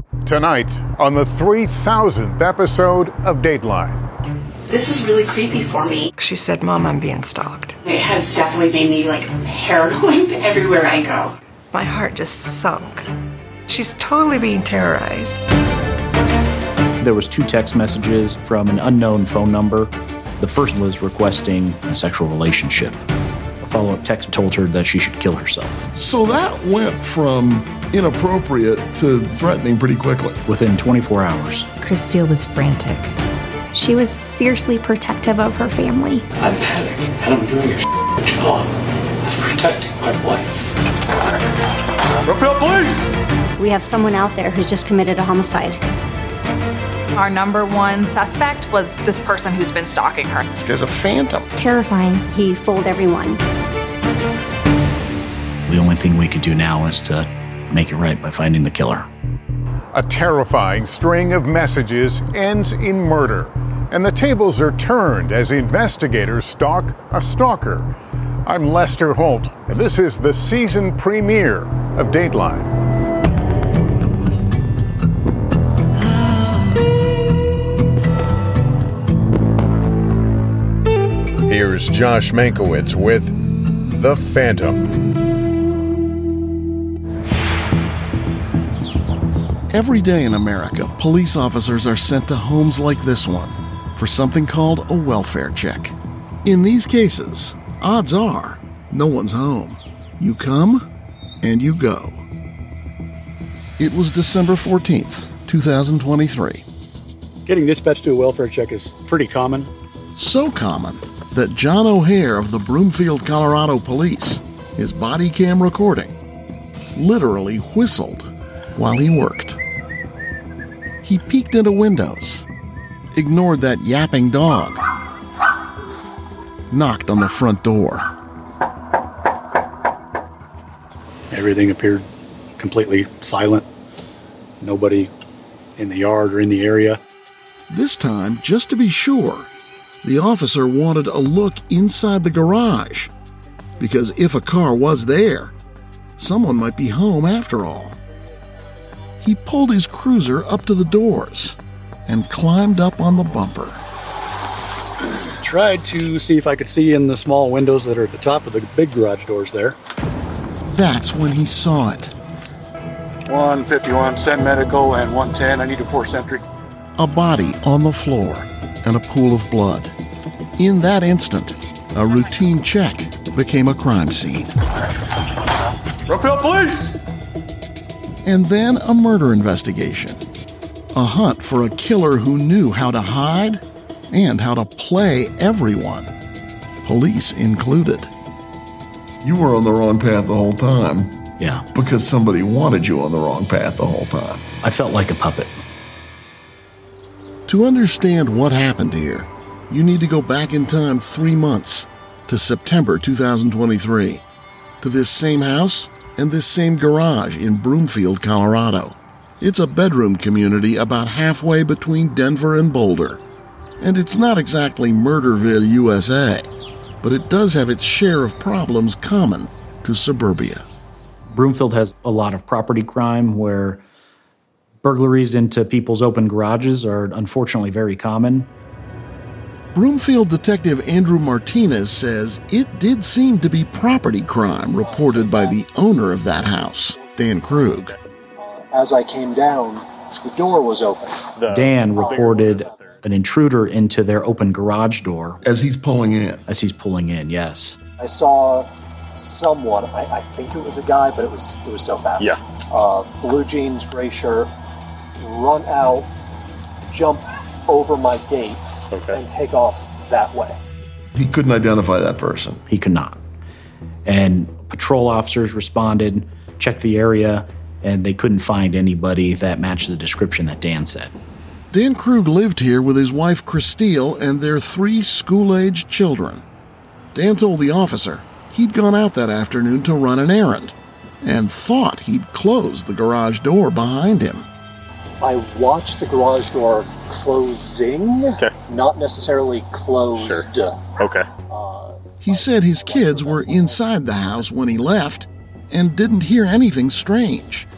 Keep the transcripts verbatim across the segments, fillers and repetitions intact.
Tonight on the three thousandth episode of Dateline. This is really creepy for me. She said, Mom, I'm being stalked. It has definitely made me like paranoid everywhere I go. My heart just sunk. She's totally being terrorized. There was two text messages from an unknown phone number. The first was requesting a sexual relationship. A follow-up text told her that she should kill herself. So that went from inappropriate to threatening pretty quickly. Within twenty-four hours. Chris Steele was frantic. She was fiercely protective of her family. I'm Paddock, and I'm doing a job of protecting my wife. Brookfield Police! We have someone out there who just committed a homicide. Our number one suspect was this person who's been stalking her. This guy's a phantom. It's terrifying. He fooled everyone. The only thing we could do now is to make it right by finding the killer. A terrifying string of messages ends in murder, and the tables are turned as investigators stalk a stalker. I'm Lester Holt, and this is the season premiere of Dateline. Here's Josh Mankiewicz with The Phantom. Every day in America, police officers are sent to homes like this one for something called a welfare check. In these cases, odds are no one's home. You come and you go. It was December fourteenth, twenty twenty-three. Getting dispatched to a welfare check is pretty common. So common that John O'Hare of the Broomfield, Colorado Police, his body cam recording, literally whistled while he worked. He peeked into windows, ignored that yapping dog, knocked on the front door. Everything appeared completely silent. Nobody in the yard or in the area. This time, just to be sure, the officer wanted a look inside the garage, because if a car was there, someone might be home after all. He pulled his cruiser up to the doors and climbed up on the bumper. Tried to see if I could see in the small windows that are at the top of the big garage doors there. That's when he saw it. one fifty-one, send medical, and one ten, I need a four sentry. A body on the floor and a pool of blood. In that instant, a routine check became a crime scene. Brookfield Police! And then a murder investigation. A hunt for a killer who knew how to hide and how to play everyone, police included. You were on the wrong path the whole time. Yeah. Because somebody wanted you on the wrong path the whole time. I felt like a puppet. To understand what happened here, you need to go back in time three months to September two thousand twenty-three, to this same house and this same garage in Broomfield, Colorado. It's a bedroom community about halfway between Denver and Boulder. And it's not exactly Murderville, U S A, but it does have its share of problems common to suburbia. Broomfield has a lot of property crime where burglaries into people's open garages are unfortunately very common. Broomfield Detective Andrew Martinez says it did seem to be property crime reported by the owner of that house, Dan Krug. As I came down, the door was open. Dan reported an intruder into their open garage door. As he's pulling in. As he's pulling in, yes. I saw someone, I, I think it was a guy, but it was it was so fast. Yeah. Uh, blue jeans, gray shirt, run out, jump over my gate, okay, and take off that way. He couldn't identify that person. He could not. And patrol officers responded, checked the area, and they couldn't find anybody that matched the description that Dan said. Dan Krug lived here with his wife, Chris Steele, and their three school-aged children. Dan told the officer he'd gone out that afternoon to run an errand and thought he'd closed the garage door behind him. I watched the garage door closing, okay, not necessarily closed. Sure. Okay. Uh, he said his kids were inside the house when he left and didn't hear anything strange.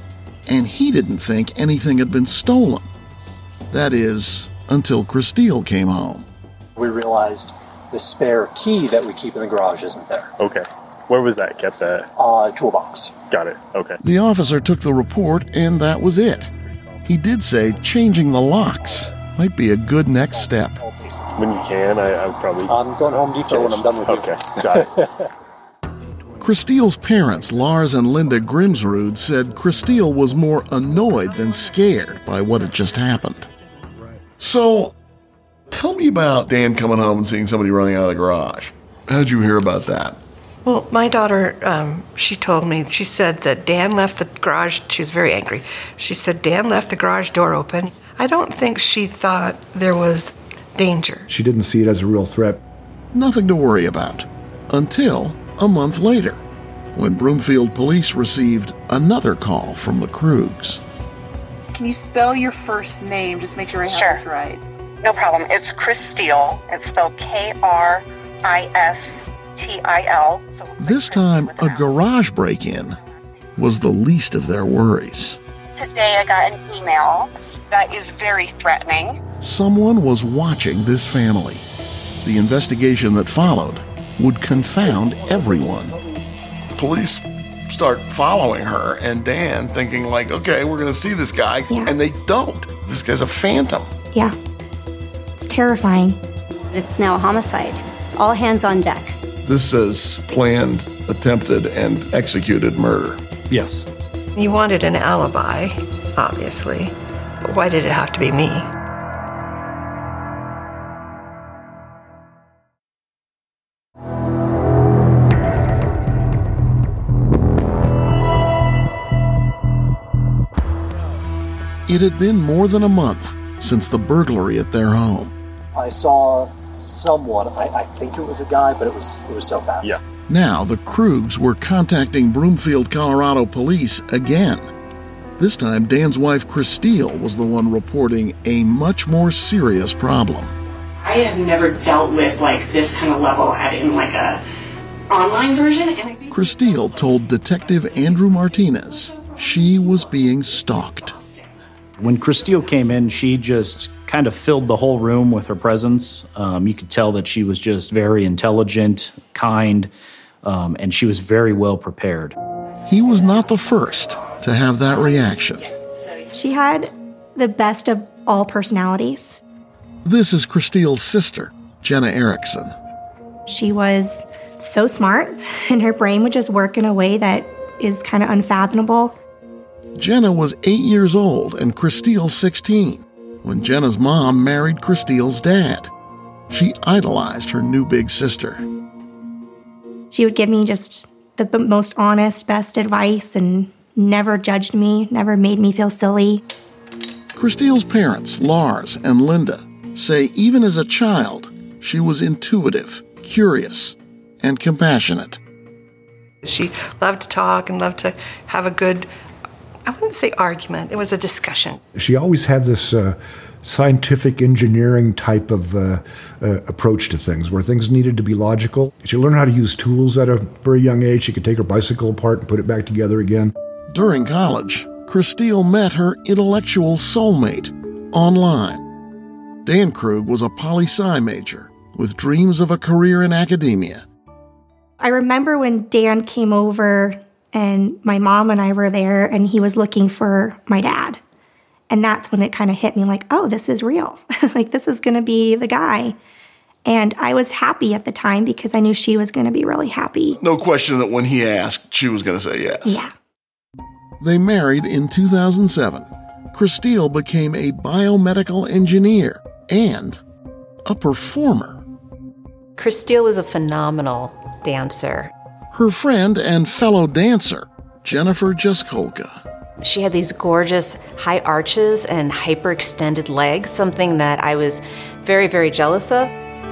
and he didn't think anything had been stolen. That is, until Christelle came home. We realized the spare key that we keep in the garage isn't there. Okay. Where was that kept at? Uh, toolbox. Got it. Okay. The officer took the report, and that was it. He did say changing the locks might be a good next step. When you can, I, I would probably... I'm going to Home Depot when I'm done with you. Okay, got it. Christelle's parents, Lars and Linda Grimsrud, said Christelle was more annoyed than scared by what had just happened. So, tell me about Dan coming home and seeing somebody running out of the garage. How'd you hear about that? Well, my daughter, um, she told me, she said that Dan left the garage, she was very angry. She said Dan left the garage door open. I don't think she thought there was danger. She didn't see it as a real threat. Nothing to worry about. Until a month later, when Broomfield police received another call from the Krugs. Can you spell your first name? Just make sure I have sure. this right. No problem. It's Christelle. It's spelled K R I S T I L. So this time, a garage break-in was the least of their worries. Today I got an email that is very threatening. Someone was watching this family. The investigation that followed would confound everyone. Police start following her and Dan, thinking like, okay, we're going to see this guy, yeah. and they don't. This guy's a phantom. Yeah. It's terrifying. It's now a homicide. It's all hands on deck. This says planned, attempted, and executed murder. Yes. You wanted an alibi, obviously. But why did it have to be me? It had been more than a month since the burglary at their home. I saw someone, I, I think it was a guy, but it was it was so fast. Yeah. Now the Krugs were contacting Broomfield, Colorado police again. This time, Dan's wife, Christelle, was the one reporting a much more serious problem. I have never dealt with like this kind of level at in like a online version. And I think Christelle told Detective Andrew Martinez she was being stalked. When Christelle came in, she just kind of filled the whole room with her presence. Um, you could tell that she was just very intelligent, kind, um, and she was very well prepared. He was not the first to have that reaction. She had the best of all personalities. This is Christelle's sister, Jenna Erickson. She was so smart, and her brain would just work in a way that is kind of unfathomable. Jenna was eight years old and Christelle sixteen when Jenna's mom married Christelle's dad. She idolized her new big sister. She would give me just the b- most honest, best advice and never judged me, never made me feel silly. Christelle's parents, Lars and Linda, say even as a child, she was intuitive, curious, and compassionate. She loved to talk and loved to have a good, I wouldn't say argument, it was a discussion. She always had this uh, scientific engineering type of uh, uh, approach to things, where things needed to be logical. She learned how to use tools at a very young age. She could take her bicycle apart and put it back together again. During college, Christelle met her intellectual soulmate online. Dan Krug was a poli-sci major with dreams of a career in academia. I remember when Dan came over and my mom and I were there, and he was looking for my dad. And that's when it kind of hit me like, oh, this is real. Like, this is going to be the guy. And I was happy at the time because I knew she was going to be really happy. No question that when he asked, she was going to say yes. Yeah. They married in two thousand seven. Christelle became a biomedical engineer and a performer. Christelle was a phenomenal dancer. Her friend and fellow dancer, Jennifer Jaskolka. She had these gorgeous high arches and hyperextended legs, something that I was very, very jealous of.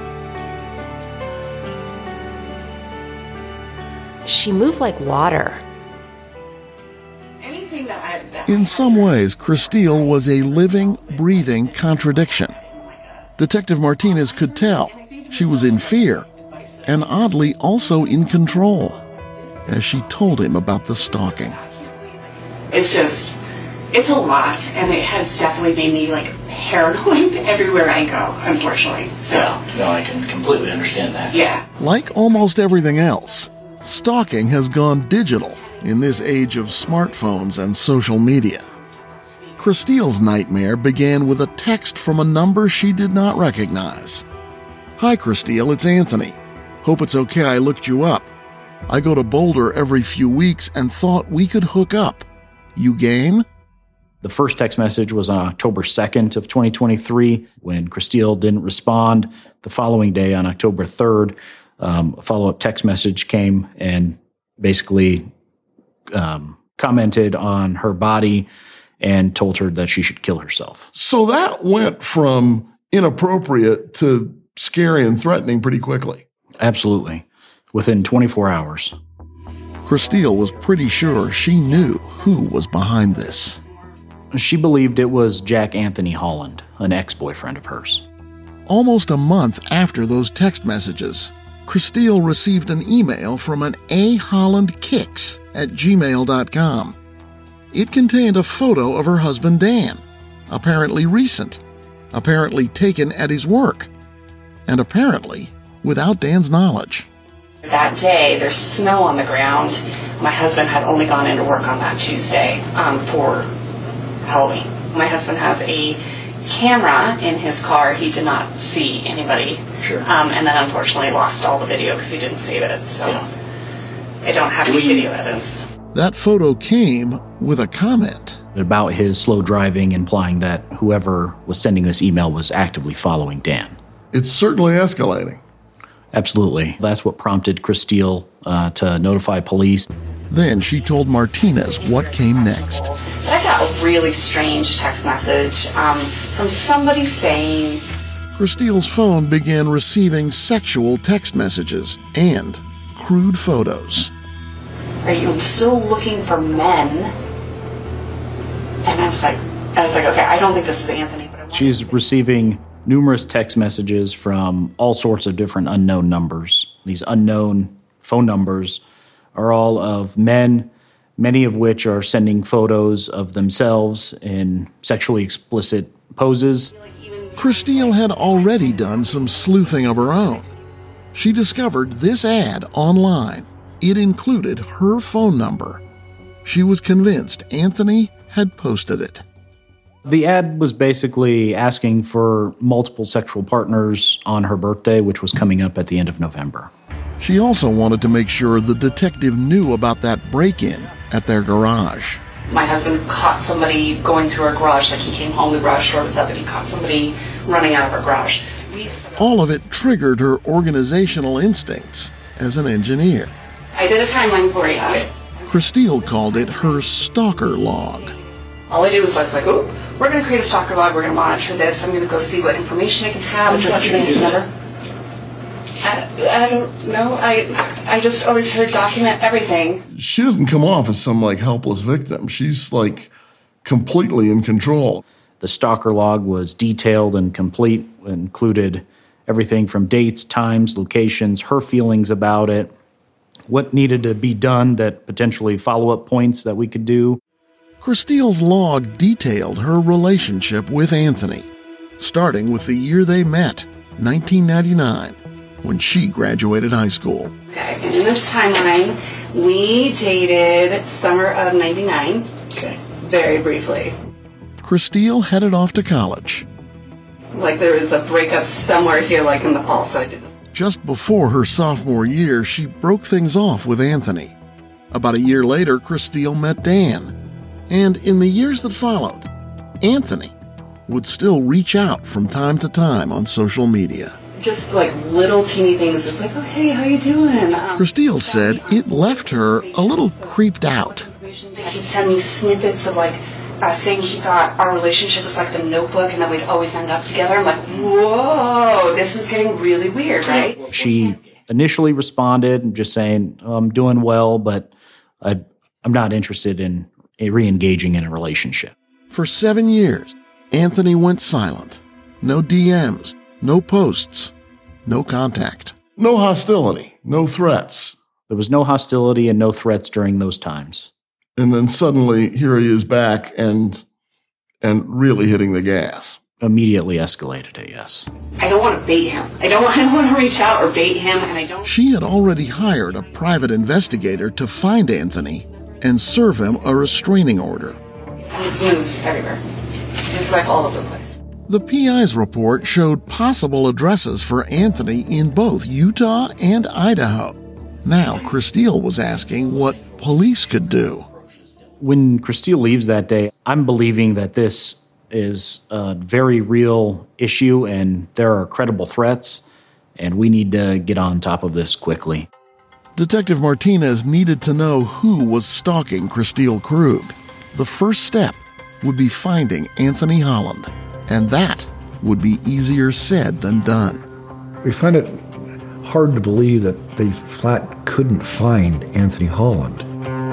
She moved like water. anything that I... That In some ways, Christelle was a living, breathing contradiction. Detective Martinez could tell she was in fear and oddly also in control as she told him about the stalking. It's just it's a lot, and it has definitely made me like paranoid everywhere I go, unfortunately. So yeah, no, I can completely understand that. Yeah. Like almost everything else, stalking has gone digital in this age of smartphones and social media. Christile's nightmare began with a text from a number she did not recognize. Hi, Christile, it's Anthony. Hope it's okay I looked you up. I go to Boulder every few weeks and thought we could hook up. You game? The first text message was on October second of twenty twenty-three when Christile didn't respond. The following day, on October third, um, a follow-up text message came and basically um, commented on her body and told her that she should kill herself. So that went from inappropriate to scary and threatening pretty quickly. Absolutely. Within twenty-four hours. Christile was pretty sure she knew who was behind this. She believed it was Jack Anthony Holland, an ex-boyfriend of hers. Almost a month after those text messages, Christile received an email from an A Holland Kicks at gmail dot com. It contained a photo of her husband Dan, apparently recent, apparently taken at his work, and apparently without Dan's knowledge. That day, there's snow on the ground. My husband had only gone into work on that Tuesday um, for Halloween. My husband has a camera in his car. He did not see anybody. Sure. Um, and then unfortunately lost all the video because he didn't save it. So yeah. I don't have any video evidence. That photo came with a comment about his slow driving, implying that whoever was sending this email was actively following Dan. It's certainly escalating. Absolutely. That's what prompted Christile uh, to notify police. Then she told Martinez what came next. I got a really strange text message um, from somebody saying... Christile's phone began receiving sexual text messages and crude photos. Are you still looking for men? And I was like, I was like, okay, I don't think this is Anthony. But She's receiving numerous text messages from all sorts of different unknown numbers. These unknown phone numbers are all of men, many of which are sending photos of themselves in sexually explicit poses. Christile had already done some sleuthing of her own. She discovered this ad online. It included her phone number. She was convinced Anthony had posted it. The ad was basically asking for multiple sexual partners on her birthday, which was coming up at the end of November. She also wanted to make sure the detective knew about that break-in at their garage. My husband caught somebody going through our garage, like he came home, the garage door was up, and he caught somebody running out of our garage. We... All of it triggered her organizational instincts as an engineer. I did a timeline for you. Christile called it her stalker log. All I did was I was like, oh, we're going to create a stalker log, we're going to monitor this, I'm going to go see what information I can have. Is this thing's number? I, I don't know. I I just always heard document everything. She doesn't come off as some like helpless victim. She's like completely in control. The stalker log was detailed and complete, included everything from dates, times, locations, her feelings about it, what needed to be done, that potentially follow-up points that we could do. Christile's log detailed her relationship with Anthony, starting with the year they met, nineteen ninety-nine, when she graduated high school. Okay, and in this timeline, we dated summer of ninety-nine. Okay. Very briefly. Christile headed off to college. Like there was a breakup somewhere here, like in the fall, so I did this. Just before her sophomore year, she broke things off with Anthony. About a year later, Christile met Dan. And in the years that followed, Anthony would still reach out from time to time on social media. Just like little teeny things. It's like, oh, hey, how you doing? Um, Christile said it left her a little creeped out. He'd send me snippets of like uh, saying he thought our relationship was like the Notebook and that we'd always end up together. I'm like, whoa, this is getting really weird, right? She initially responded just saying, oh, I'm doing well, but I, I'm not interested in re-engaging in a relationship. For seven years, Anthony went silent. No D Ms, no posts, no contact. No hostility, no threats. There was no hostility and no threats during those times. And then suddenly, here he is back and and really hitting the gas. Immediately escalated it, yes. I don't want to bait him. I don't, I don't want to reach out or bait him, and I don't... She had already hired a private investigator to find Anthony and serve him a restraining order. And it moves everywhere. It's like all over the place. The P I's report showed possible addresses for Anthony in both Utah and Idaho. Now, Christile was asking what police could do. When Christile leaves that day, I'm believing that this is a very real issue and there are credible threats, and we need to get on top of this quickly. Detective Martinez needed to know who was stalking Christile Krug. The first step would be finding Anthony Holland, and that would be easier said than done. We find it hard to believe that they flat couldn't find Anthony Holland.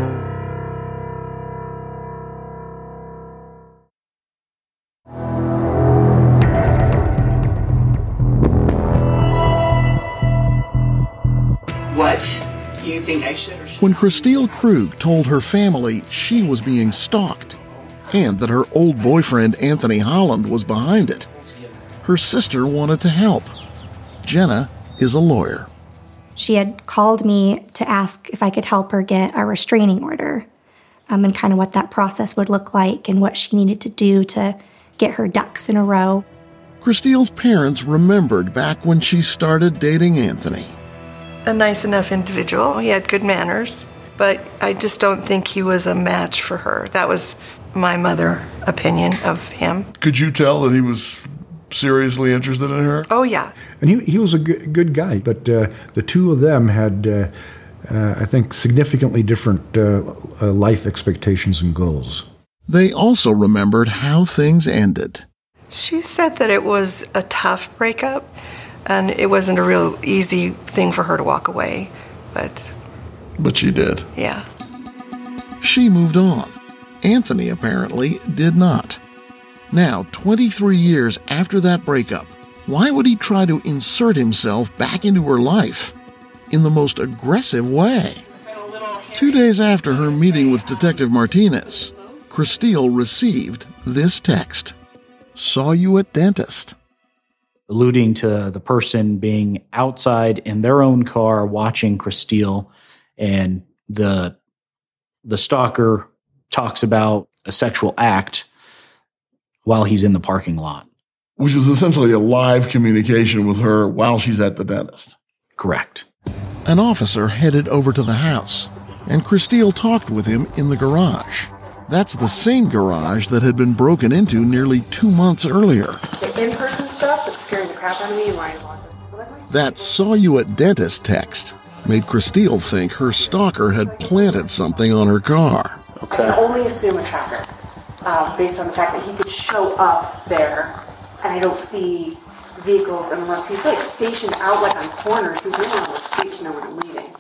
What you think I should or should When Christile Krug told her family she was being stalked and that her old boyfriend Anthony Holland was behind it, her sister wanted to help. Jenna is a lawyer. She had called me to ask if I could help her get a restraining order, um, and kind of what that process would look like and what she needed to do to get her ducks in a row. Christile's parents remembered back when she started dating Anthony. A nice enough individual. He had good manners, but I just don't think he was a match for her. That was my mother opinion of him. Could you tell that he was seriously interested in her? Oh, yeah. And he, he was a good, good guy, but uh, the two of them had, uh, uh, I think, significantly different uh, uh, life expectations and goals. They also remembered how things ended. She said that it was a tough breakup, and it wasn't a real easy thing for her to walk away, but... But she did. Yeah. She moved on. Anthony apparently did not. Now, twenty-three years after that breakup, why would he try to insert himself back into her life in the most aggressive way? Two days after her meeting with Detective Martinez, Christile received this text. Saw you at dentist. Alluding to the person being outside in their own car watching Christile, and the the stalker talks about a sexual act while he's in the parking lot. Which is essentially a live communication with her while she's at the dentist. Correct. An officer headed over to the house, and Christile talked with him in the garage. That's the same garage that had been broken into nearly two months earlier. The in-person stuff that's scaring the crap out of me, why do you want this? That saw you at dentist text made Christile think her stalker had planted something on her car. Okay. I can only assume a tracker, uh, based on the fact that he could show up there, and I don't see vehicles unless he's like stationed out like on corners. He's really on the street to know when I'm leaving.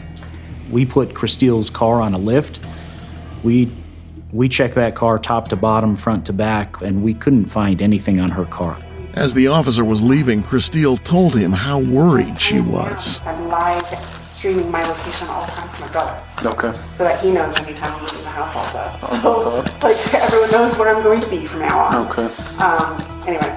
We put Christile's car on a lift. We we checked that car top to bottom, front to back, and we couldn't find anything on her car. As the officer was leaving, Christile told him how worried she was. I'm live streaming my location all the time to my brother. Okay. So that he knows anytime I'm leaving the house also. So, like, everyone knows where I'm going to be from now on. Okay. Um, anyway,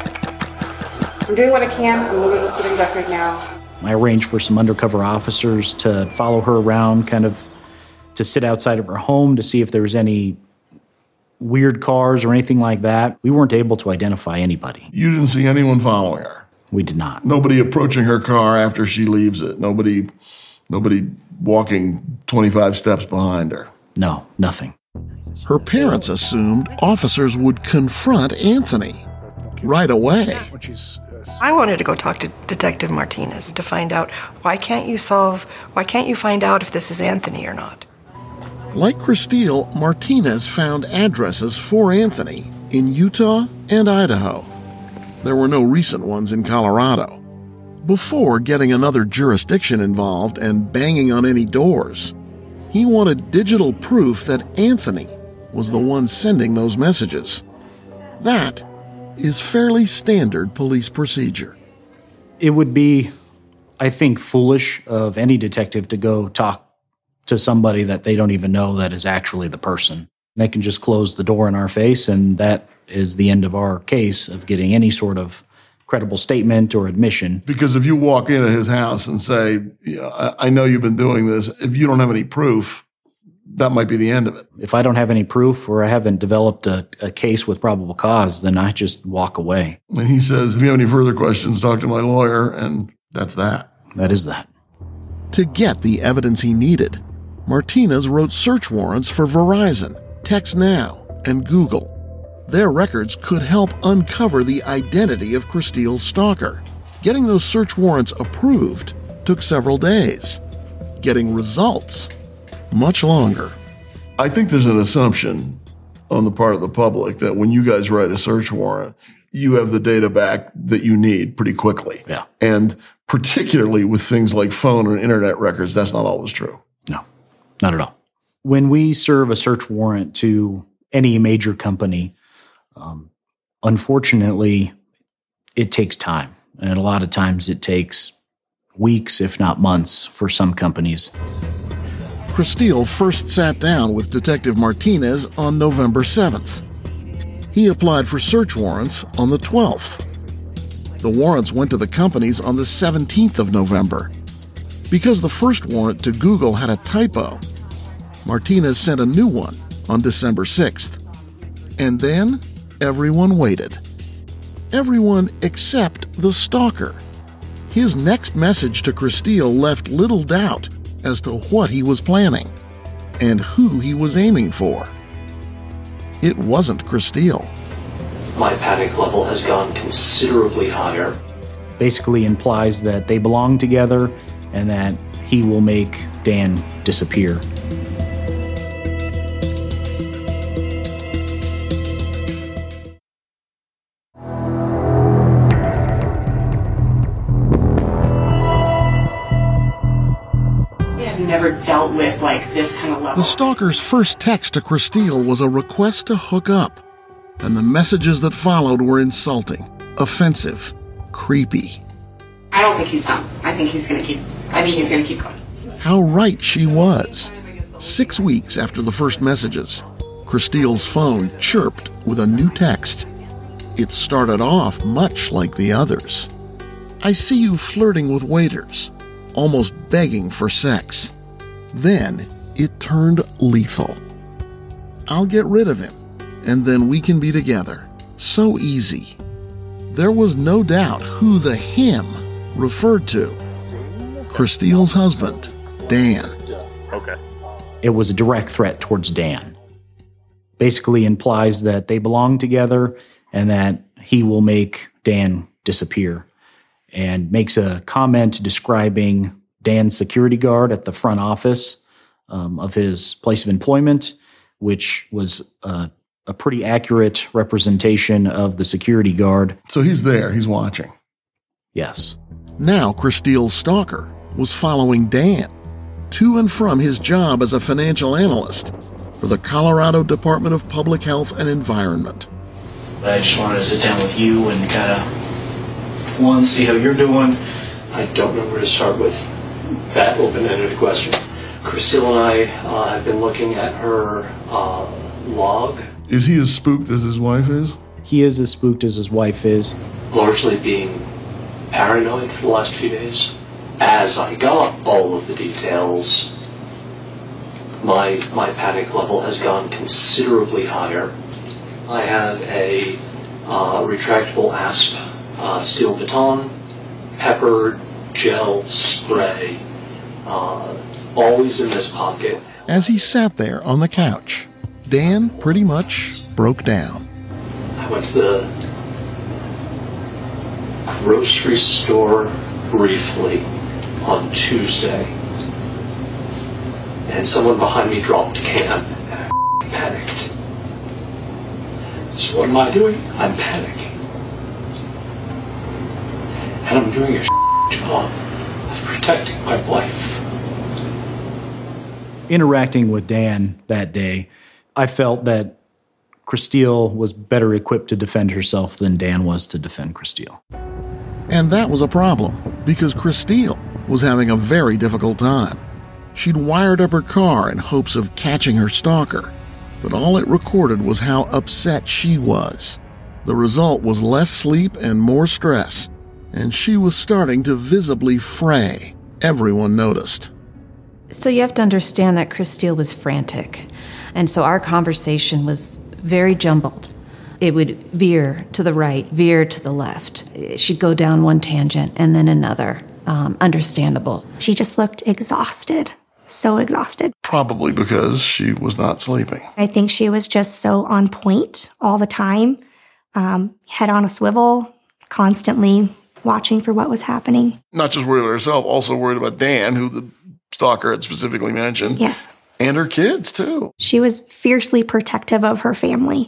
I'm doing what I can. I'm moving the sitting duck right now. I arranged for some undercover officers to follow her around, kind of to sit outside of her home to see if there was any weird cars or anything like that. We weren't able to identify anybody. You didn't see anyone following her? We did not. Nobody approaching her car after she leaves it? Nobody, nobody walking twenty-five steps behind her? No, nothing. Her parents assumed officers would confront Anthony right away. I wanted to go talk to Detective Martinez to find out, why can't you solve, why can't you find out if this is Anthony or not? Like Christile, Martinez found addresses for Anthony in Utah and Idaho. There were no recent ones in Colorado. Before getting another jurisdiction involved and banging on any doors, he wanted digital proof that Anthony was the one sending those messages. That is fairly standard police procedure. It would be, I think, foolish of any detective to go talk to somebody that they don't even know that is actually the person. They can just close the door in our face, and that is the end of our case of getting any sort of credible statement or admission. Because if you walk into his house and say, yeah, I, I know you've been doing this, if you don't have any proof, that might be the end of it. If I don't have any proof or I haven't developed a, a case with probable cause, then I just walk away. And he says, if you have any further questions, talk to my lawyer, and that's that. That is that. To get the evidence he needed, Martinez wrote search warrants for Verizon, TextNow, and Google. Their records could help uncover the identity of Christile's stalker. Getting those search warrants approved took several days. Getting results, much longer. I think there's an assumption on the part of the public that when you guys write a search warrant, you have the data back that you need pretty quickly. Yeah. And particularly with things like phone and internet records, that's not always true. No, not at all. When we serve a search warrant to any major company, um, unfortunately, it takes time. And a lot of times it takes weeks, if not months, for some companies. Christile first sat down with Detective Martinez on November seventh. He applied for search warrants on the twelfth. The warrants went to the companies on the seventeenth of November. Because the first warrant to Google had a typo, Martinez sent a new one on December sixth. And then everyone waited. Everyone except the stalker. His next message to Christile left little doubt as to what he was planning and who he was aiming for. It wasn't Christile. My panic level has gone considerably higher. Basically implies that they belong together and that he will make Dan disappear. Never dealt with like this kind of level. The stalker's first text to Christile was a request to hook up, and the messages that followed were insulting, offensive, creepy. I don't think he's done. I think he's gonna keep. I think he's gonna keep going. How right she was. Six weeks after the first messages, Christile's phone chirped with a new text. It started off much like the others. I see you flirting with waiters, almost begging for sex. Then it turned lethal. I'll get rid of him, and then we can be together. So easy. There was no doubt who the him referred to. Christile's husband, Dan. Okay. It was a direct threat towards Dan. Basically implies that they belong together and that he will make Dan disappear. And makes a comment describing Dan's security guard at the front office um, of his place of employment, which was uh, a pretty accurate representation of the security guard. So he's there, he's watching. Yes. Now Christile's stalker was following Dan to and from his job as a financial analyst for the Colorado Department of Public Health and Environment. I just wanted to sit down with you and kind of, one, see how you're doing. I don't know where to start with that open-ended question. Christile and I uh, have been looking at her uh, log. Is he as spooked as his wife is? He is as spooked as his wife is. Largely being paranoid for the last few days. As I got all of the details, my my panic level has gone considerably higher. I have a uh, retractable asp uh, steel baton, pepper gel spray, uh, always in this pocket. As he sat there on the couch, Dan pretty much broke down. I went to the grocery store briefly on Tuesday, and someone behind me dropped a can, and I panicked. So what am I doing? I'm panicking. And I'm doing a job of protecting my wife. Interacting with Dan that day, I felt that Christile was better equipped to defend herself than Dan was to defend Christile. And that was a problem, because Christile was having a very difficult time. She'd wired up her car in hopes of catching her stalker, but all it recorded was how upset she was. The result was less sleep and more stress, and she was starting to visibly fray. Everyone noticed. So you have to understand that Chris Steele was frantic, and so our conversation was very jumbled. It would veer to the right, veer to the left. She'd go down one tangent and then another. Um, understandable. She just looked exhausted. So exhausted. Probably because she was not sleeping. I think she was just so on point all the time, um, head on a swivel, constantly watching for what was happening. Not just worried about herself, also worried about Dan, who the stalker had specifically mentioned. Yes. And her kids, too. She was fiercely protective of her family.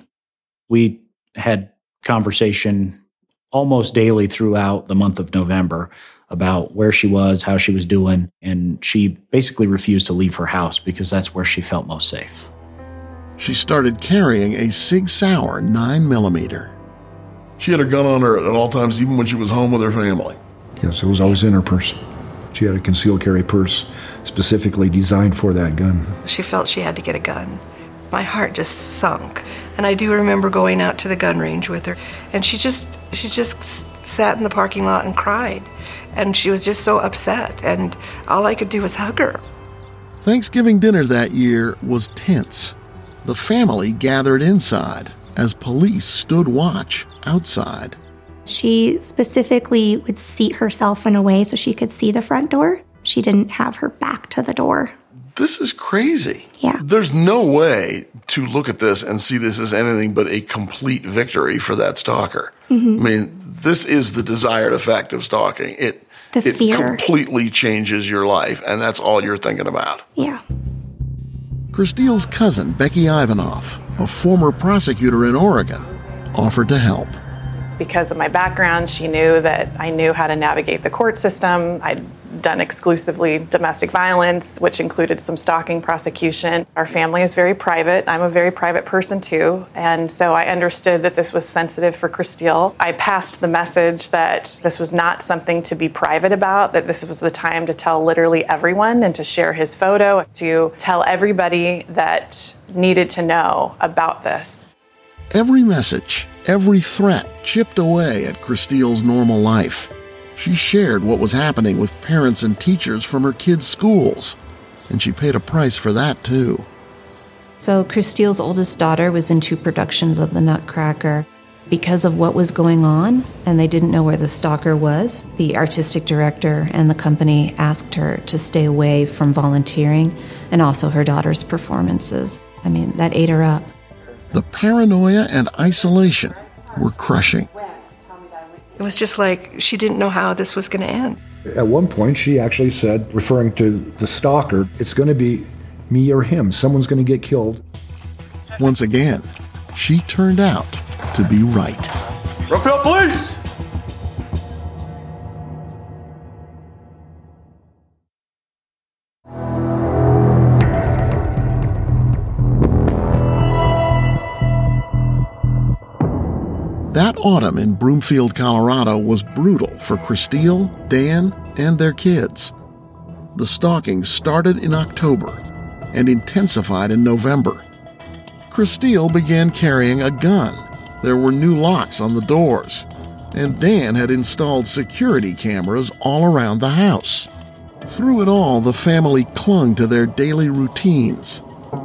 We had conversation almost daily throughout the month of November about where she was, how she was doing, and she basically refused to leave her house because that's where she felt most safe. She started carrying a Sig Sauer nine millimeter. She had her gun on her at all times, even when she was home with her family. Yes, it was always in her purse. She had a concealed carry purse specifically designed for that gun. She felt she had to get a gun. My heart just sunk. And I do remember going out to the gun range with her, and she just she just sat in the parking lot and cried. And she was just so upset, and all I could do was hug her. Thanksgiving dinner that year was tense. The family gathered inside as police stood watch outside. She specifically would seat herself in a way so she could see the front door. She didn't have her back to the door. This is crazy. Yeah. There's no way to look at this and see this as anything but a complete victory for that stalker. Mm-hmm. I mean, this is the desired effect of stalking. It The it fear. completely changes your life, and that's all you're thinking about. Yeah. Christile's cousin, Becky Ivanoff, a former prosecutor in Oregon, offered to help. Because of my background, she knew that I knew how to navigate the court system. I'd done exclusively domestic violence, which included some stalking prosecution. Our family is very private. I'm a very private person too. And so I understood that this was sensitive for Christile. I passed the message that this was not something to be private about, that this was the time to tell literally everyone and to share his photo, to tell everybody that needed to know about this. Every message, every threat chipped away at Christile's normal life. She shared what was happening with parents and teachers from her kids' schools, and she paid a price for that too. So Christile's oldest daughter was in two productions of The Nutcracker. Because of what was going on, and they didn't know where the stalker was, the artistic director and the company asked her to stay away from volunteering and also her daughter's performances. I mean, that ate her up. The paranoia and isolation were crushing. It was just like she didn't know how this was going to end. At one point, she actually said, referring to the stalker, it's going to be me or him. Someone's going to get killed. Once again, she turned out to be right. Brookfield Police! That autumn in Broomfield, Colorado was brutal for Christile, Dan, and their kids. The stalking started in October and intensified in November. Christile began carrying a gun. There were new locks on the doors, and Dan had installed security cameras all around the house. Through it all, the family clung to their daily routines.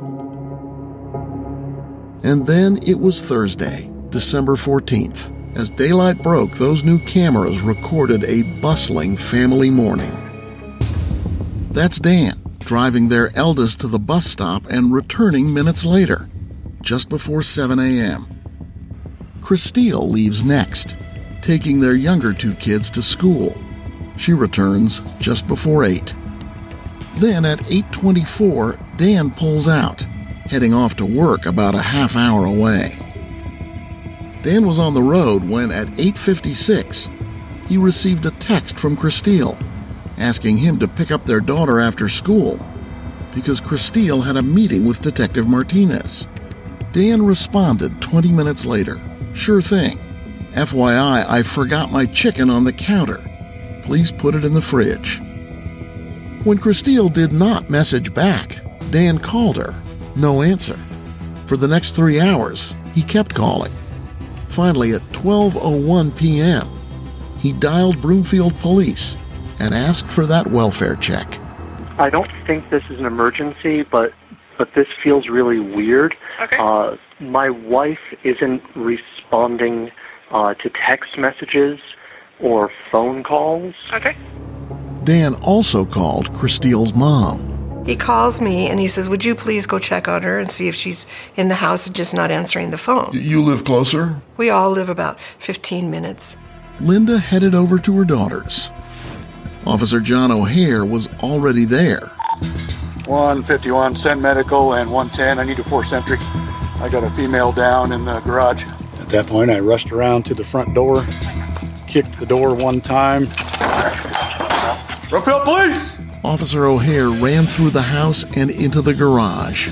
And then it was Thursday, December fourteenth. As daylight broke, those new cameras recorded a bustling family morning. That's Dan, driving their eldest to the bus stop and returning minutes later, just before seven a.m. Christile leaves next, taking their younger two kids to school. She returns just before eight. Then at eight twenty-four, Dan pulls out, heading off to work about a half hour away. Dan was on the road when at eight fifty-six, he received a text from Christile asking him to pick up their daughter after school because Christile had a meeting with Detective Martinez. Dan responded twenty minutes later, "Sure thing. F Y I, I forgot my chicken on the counter. Please put it in the fridge." When Christille did not message back, Dan called her. No answer. For the next three hours, he kept calling. Finally, at twelve oh one p.m., he dialed Broomfield Police and asked for that welfare check. I don't think this is an emergency, but but this feels really weird. Okay. Uh, my wife isn't responding uh, to text messages or phone calls. Okay. Dan also called Christille's mom. He calls me and he says, would you please go check on her and see if she's in the house and just not answering the phone? You live closer? We all live about fifteen minutes. Linda headed over to her daughter's. Officer John O'Hare was already there. one fifty-one, send medical, and one ten, I need a four sentry. I got a female down in the garage. At that point, I rushed around to the front door, kicked the door one time. Broomfield Police! Officer O'Hare ran through the house and into the garage.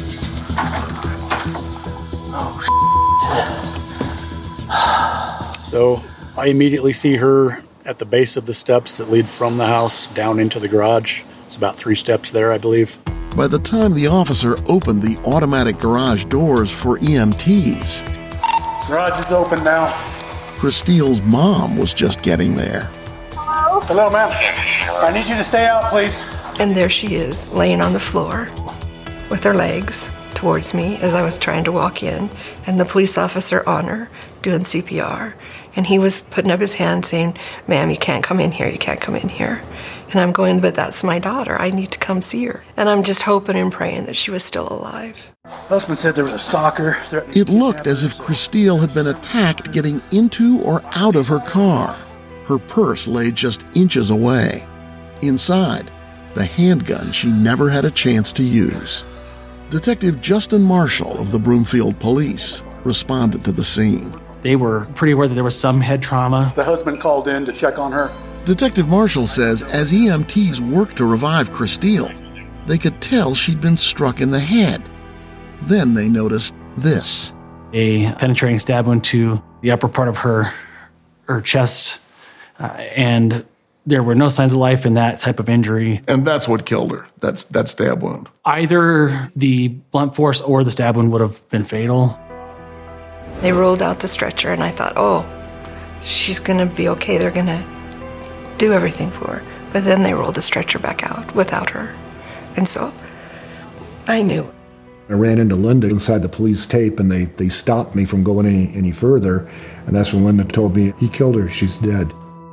So I immediately see her at the base of the steps that lead from the house down into the garage. It's about three steps there, I believe. By the time the officer opened the automatic garage doors for E M Ts, Garage is open now. Christille's mom was just getting there. Hello? Hello, ma'am. I need you to stay out, please. And there she is, laying on the floor with her legs towards me as I was trying to walk in, and the police officer on her doing C P R. And he was putting up his hand saying, ma'am, you can't come in here, you can't come in here. And I'm going, but that's my daughter, I need to come see her. And I'm just hoping and praying that she was still alive. Husband said there was a stalker. It looked as if Christille had been attacked getting into or out of her car. Her purse lay just inches away. Inside, the handgun she never had a chance to use. Detective Justin Marshall of the Broomfield Police responded to the scene. They were pretty aware that there was some head trauma. The husband called in to check on her. Detective Marshall says as E M Ts worked to revive Christille, they could tell she'd been struck in the head. Then they noticed this. A penetrating stab wound to the upper part of her, her chest, uh, and there were no signs of life in that type of injury. And that's what killed her, that's that stab wound. Either the blunt force or the stab wound would have been fatal. They rolled out the stretcher, and I thought, oh, she's going to be okay. They're going to do everything for her. But then they rolled the stretcher back out without her. And so I knew. I ran into Linda inside the police tape, and they, they stopped me from going any, any further. And that's when Linda told me, he killed her, she's dead.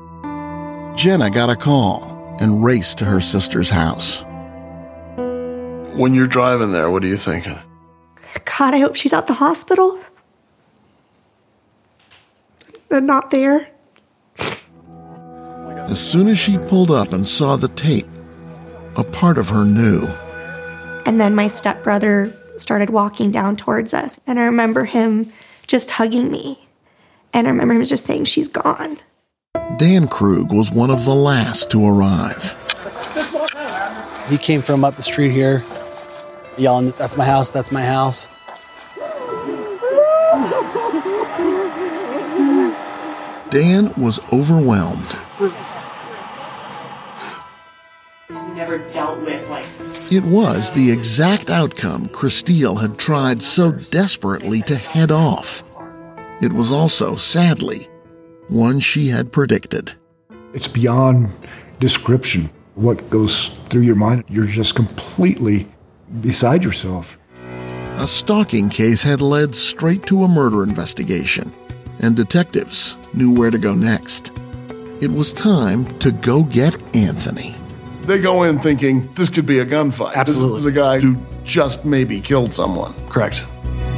Jenna got a call and raced to her sister's house. When you're driving there, what are you thinking? God, I hope she's at the hospital. And not there. As soon as she pulled up and saw the tape, a part of her knew. And then my stepbrother started walking down towards us. And I remember him just hugging me. And I remember him just saying, she's gone. Dan Krug was one of the last to arrive. He came from up the street here, yelling, that's my house, that's my house. Dan was overwhelmed. Never dealt with like. It was the exact outcome Christille had tried so desperately to head off. It was also, sadly, one she had predicted. It's beyond description. What goes through your mind, you're just completely beside yourself. A stalking case had led straight to a murder investigation, and detectives knew where to go next. It was time to go get Anthony. They go in thinking this could be a gunfight. Absolutely. This is a guy who just maybe killed someone. Correct.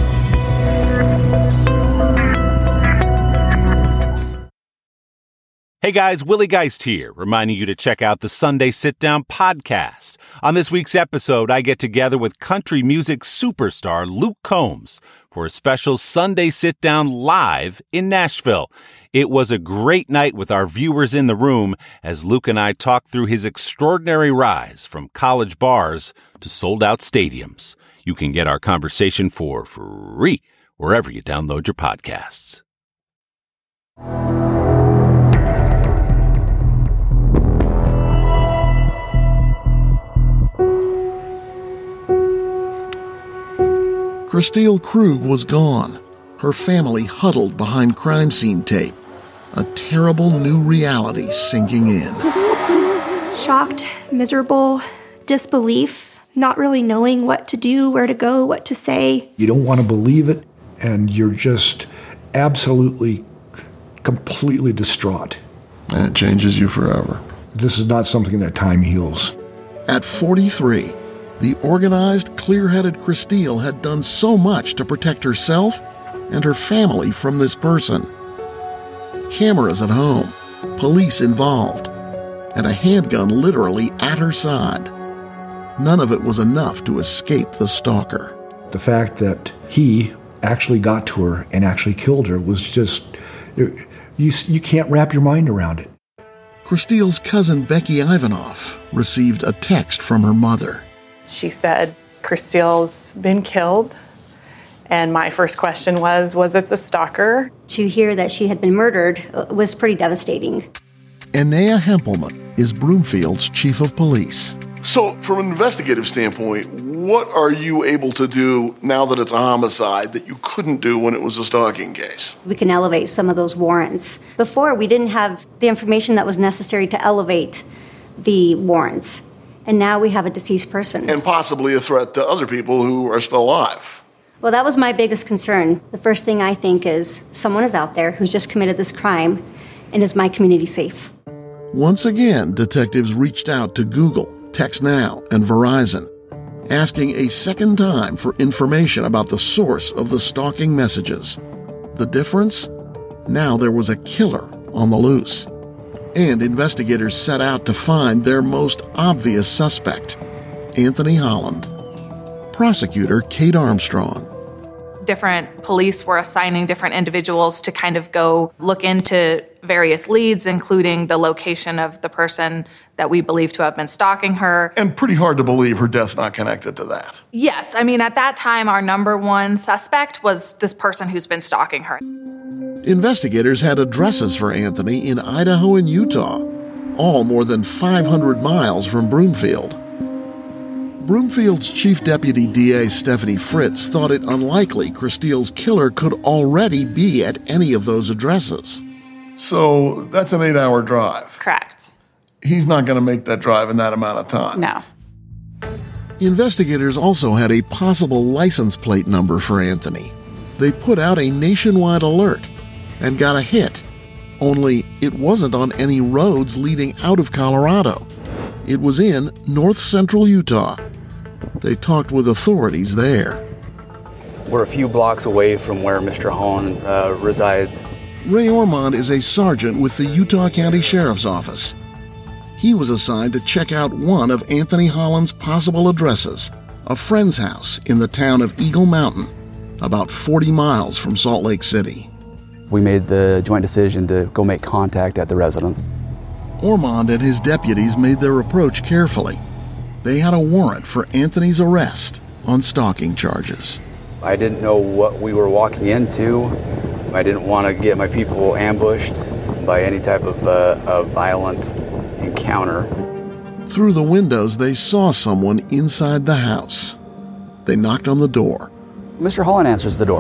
Hey guys, Willie Geist here, reminding you to check out the Sunday Sit Down podcast. On this week's episode, I get together with country music superstar Luke Combs for a special Sunday Sit Down live in Nashville. It was a great night with our viewers in the room as Luke and I talked through his extraordinary rise from college bars to sold-out stadiums. You can get our conversation for free wherever you download your podcasts. Christelle Krug was gone, her family huddled behind crime scene tape, a terrible new reality sinking in. Shocked, miserable, disbelief, not really knowing what to do, where to go, what to say. You don't want to believe it, and you're just absolutely, completely distraught. And it changes you forever. This is not something that time heals. At forty-three, the organized, clear-headed Christelle had done so much to protect herself and her family from this person. Cameras at home, police involved, and a handgun literally at her side. None of it was enough to escape the stalker. The fact that he actually got to her and actually killed her was just, you, you can't wrap your mind around it. Christelle's cousin Becky Ivanoff received a text from her mother. She said, Christelle's been killed. And my first question was, was it the stalker? To hear that she had been murdered was pretty devastating. Enea Hempelman is Broomfield's chief of police. So, from an investigative standpoint, what are you able to do now that it's a homicide that you couldn't do when it was a stalking case? We can elevate some of those warrants. Before, we didn't have the information that was necessary to elevate the warrants. And now we have a deceased person. And possibly a threat to other people who are still alive. Well, that was my biggest concern. The first thing I think is someone is out there who's just committed this crime, and is my community safe? Once again, detectives reached out to Google, TextNow, and Verizon, asking a second time for information about the source of the stalking messages. The difference? Now there was a killer on the loose. And investigators set out to find their most obvious suspect, Anthony Holland. Prosecutor Kate Armstrong. Different police were assigning different individuals to kind of go look into various leads, including the location of the person that we believe to have been stalking her. And pretty hard to believe her death's not connected to that. Yes, I mean, at that time, our number one suspect was this person who's been stalking her. Investigators had addresses for Anthony in Idaho and Utah, all more than five hundred miles from Broomfield. Broomfield's Chief Deputy D A Stephanie Fritz thought it unlikely Christelle's killer could already be at any of those addresses. So that's an eight-hour drive. Correct. He's not going to make that drive in that amount of time. No. Investigators also had a possible license plate number for Anthony. They put out a nationwide alert and got a hit. Only it wasn't on any roads leading out of Colorado. It was in north central Utah. They talked with authorities there. We're a few blocks away from where Mister Holland uh, resides. Ray Ormond is a sergeant with the Utah County Sheriff's Office. He was assigned to check out one of Anthony Holland's possible addresses, a friend's house in the town of Eagle Mountain, about forty miles from Salt Lake City. We made the joint decision to go make contact at the residence. Ormond and his deputies made their approach carefully. They had a warrant for Anthony's arrest on stalking charges. I didn't know what we were walking into. I didn't want to get my people ambushed by any type of, uh, of violent encounter. Through the windows, they saw someone inside the house. They knocked on the door. Mister Holland answers the door.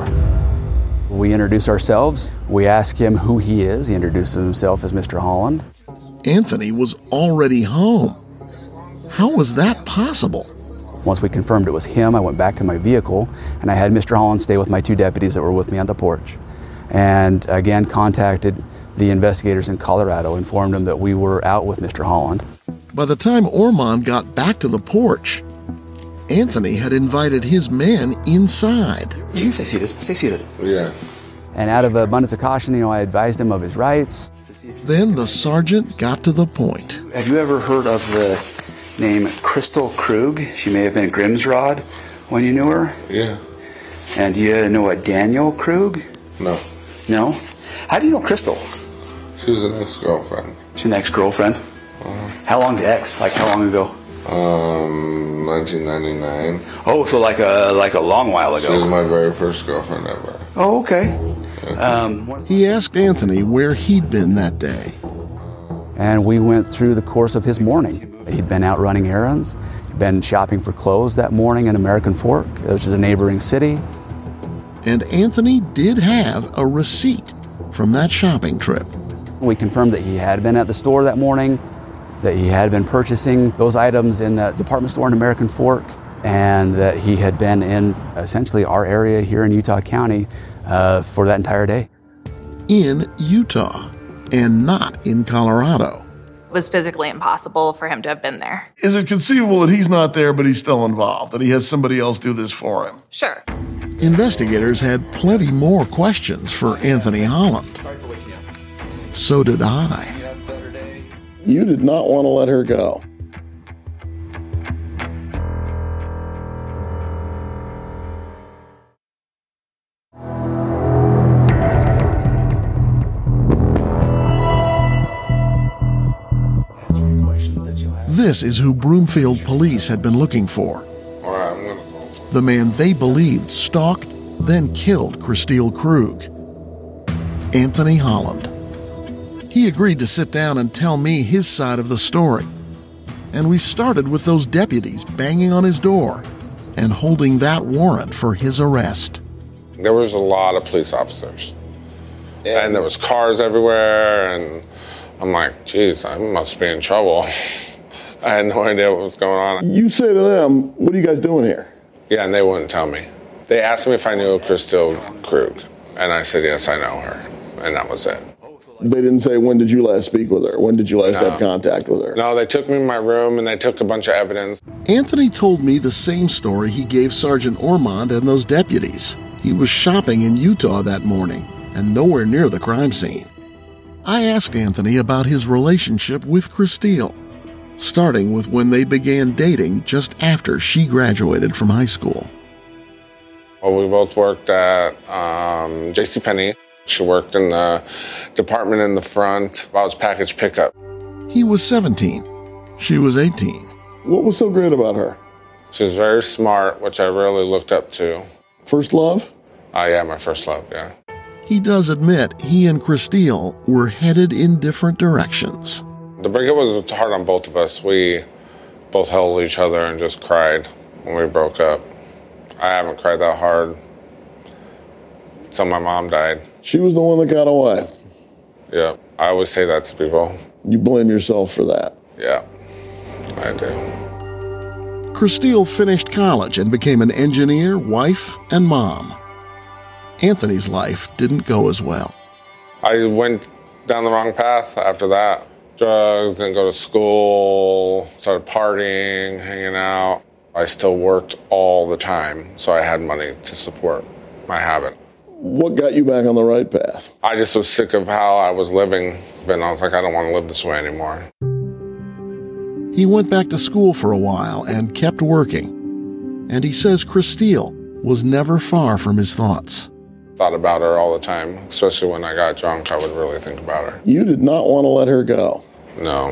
We introduce ourselves. We ask him who he is. He introduces himself as Mister Holland. Anthony was already home. How was that possible? Once we confirmed it was him, I went back to my vehicle and I had Mister Holland stay with my two deputies that were with me on the porch. And again, contacted the investigators in Colorado, informed them that we were out with Mister Holland. By the time Ormond got back to the porch, Anthony had invited his men inside. You can stay seated. Stay seated. Yeah. And out of abundance of caution, you know, I advised him of his rights. Then the sergeant got to the point. Have you ever heard of the name Christelle Krug? She may have been Grimsrod when you knew her. Yeah. And do you know a Daniel Krug? No. No? How do you know Christelle? She was an ex-girlfriend. She's an ex-girlfriend? Uh-huh. How long's the ex? Like how long ago? Um, nineteen ninety-nine. Oh, so like a like a long while ago. She was my very first girlfriend ever. Oh, okay. Um, he asked Anthony where he'd been that day. And we went through the course of his morning. He'd been out running errands, he'd been shopping for clothes that morning in American Fork, which is a neighboring city. And Anthony did have a receipt from that shopping trip. We confirmed that he had been at the store that morning, that he had been purchasing those items in the department store in American Fork, and that he had been in essentially our area here in Utah County uh, for that entire day. In Utah, and not in Colorado. It was physically impossible for him to have been there. Is it conceivable that he's not there, but he's still involved, that he has somebody else do this for him? Sure. Investigators had plenty more questions for Anthony Holland. So did I. You did not want to let her go. This is who Broomfield police had been looking for. The man they believed stalked, then killed Christine Krug. Anthony Holland. He agreed to sit down and tell me his side of the story. And we started with those deputies banging on his door and holding that warrant for his arrest. There was a lot of police officers. And there was cars everywhere, and I'm like, geez, I must be in trouble. I had no idea what was going on. You say to them, what are you guys doing here? Yeah, and they wouldn't tell me. They asked me if I knew Christine Krug, and I said, yes, I know her, and that was it. They didn't say, when did you last speak with her? When did you last No. have contact with her? No, they took me in my room, and they took a bunch of evidence. Anthony told me the same story he gave Sergeant Ormond and those deputies. He was shopping in Utah that morning and nowhere near the crime scene. I asked Anthony about his relationship with Christine, starting with when they began dating just after she graduated from high school. Well, we both worked at um, JCPenney. She worked in the department in the front. I was package pickup. He was seventeen. She was eighteen. What was so great about her? She was very smart, which I really looked up to. First love? Uh, yeah, my first love, yeah. He does admit he and Christine were headed in different directions. The breakup was hard on both of us. We both held each other and just cried when we broke up. I haven't cried that hard until my mom died. She was the one that got away. Yeah, I always say that to people. You blame yourself for that. Yeah, I do. Christine finished college and became an engineer, wife, and mom. Anthony's life didn't go as well. I went down the wrong path after that. Drugs, didn't go to school, started partying, hanging out. I still worked all the time, so I had money to support my habit. What got you back on the right path? I just was sick of how I was living, and I was like, I don't want to live this way anymore. He went back to school for a while and kept working. And he says Christine was never far from his thoughts. Thought about her all the time, especially when I got drunk, I would really think about her. You did not want to let her go. No.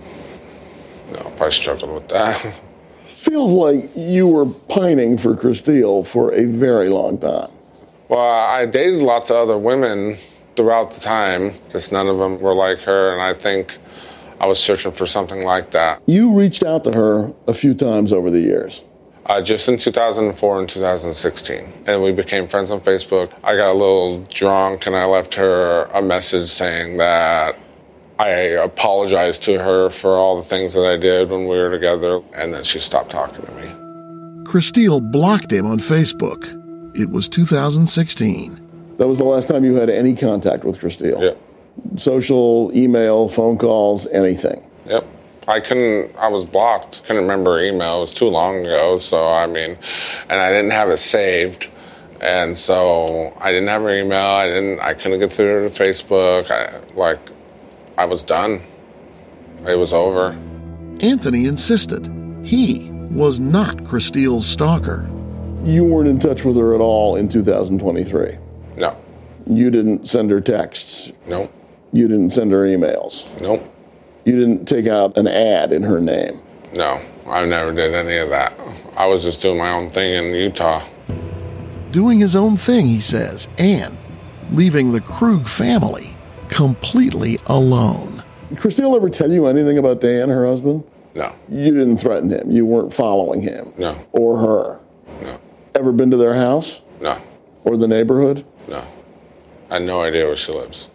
No, I struggled with that. Feels like you were pining for Christine for a very long time. Well, I dated lots of other women throughout the time, just none of them were like her, and I think I was searching for something like that. You reached out to her a few times over the years. Uh, just in two thousand four and two thousand sixteen. And we became friends on Facebook. I got a little drunk and I left her a message saying that I apologized to her for all the things that I did when we were together, and then she stopped talking to me. Christine blocked him on Facebook. It was two thousand sixteen. That was the last time you had any contact with Christine? Yep. Social, email, phone calls, anything? Yep. I couldn't, I was blocked. Couldn't remember her email. It was too long ago. So, I mean, and I didn't have it saved. And so I didn't have her email. I didn't, I couldn't get through to Facebook. I, like, I was done. It was over. Anthony insisted he was not Christine's stalker. You weren't in touch with her at all in two thousand twenty-three? No. You didn't send her texts? Nope. You didn't send her emails? Nope. You didn't take out an ad in her name? No, I never did any of that. I was just doing my own thing in Utah. Doing his own thing, he says, and leaving the Krug family completely alone. Did Christine ever tell you anything about Dan, her husband? No. You didn't threaten him? You weren't following him? No. Or her? No. Ever been to their house? No. Or the neighborhood? No. I had no idea where she lives.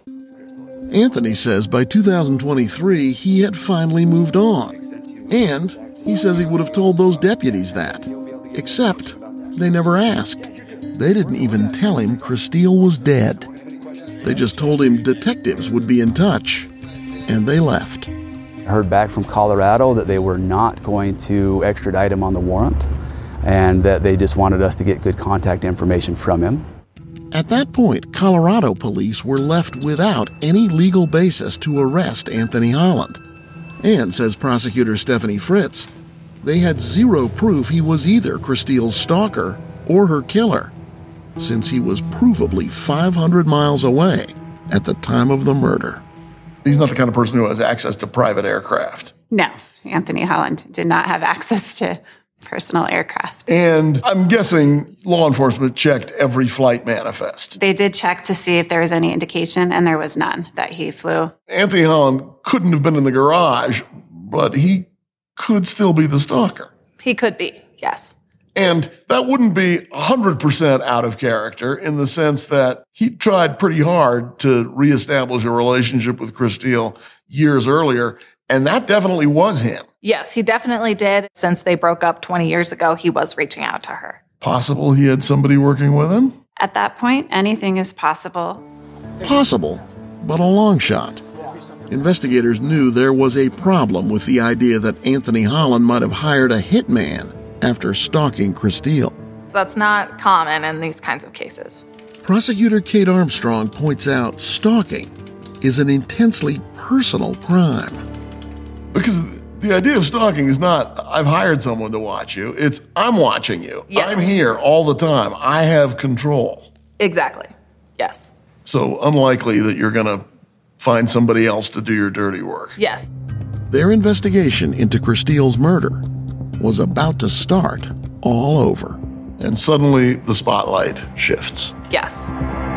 Anthony says by two thousand twenty-three, he had finally moved on. And he says he would have told those deputies that. Except they never asked. They didn't even tell him Christile was dead. They just told him detectives would be in touch. And they left. I heard back from Colorado that they were not going to extradite him on the warrant and that they just wanted us to get good contact information from him. At that point, Colorado police were left without any legal basis to arrest Anthony Holland. And, says prosecutor Stephanie Fritz, they had zero proof he was either Christile's stalker or her killer, since he was provably five hundred miles away at the time of the murder. He's not the kind of person who has access to private aircraft. No, Anthony Holland did not have access to personal aircraft. And I'm guessing law enforcement checked every flight manifest. They did check to see if there was any indication, and there was none that he flew. Anthony Holland couldn't have been in the garage, but he could still be the stalker. He could be, yes. And that wouldn't be one hundred percent out of character in the sense that he tried pretty hard to reestablish a relationship with Christile years earlier, and that definitely was him. Yes, he definitely did. Since they broke up twenty years ago, he was reaching out to her. Possible he had somebody working with him? At that point, anything is possible. Possible, but a long shot. Investigators knew there was a problem with the idea that Anthony Holland might have hired a hitman after stalking Christile. That's not common in these kinds of cases. Prosecutor Kate Armstrong points out stalking is an intensely personal crime. Because the idea of stalking is not, I've hired someone to watch you. It's, I'm watching you. Yes. I'm here all the time. I have control. Exactly. Yes. So unlikely that you're going to find somebody else to do your dirty work. Yes. Their investigation into Christile's murder was about to start all over. And suddenly the spotlight shifts. Yes.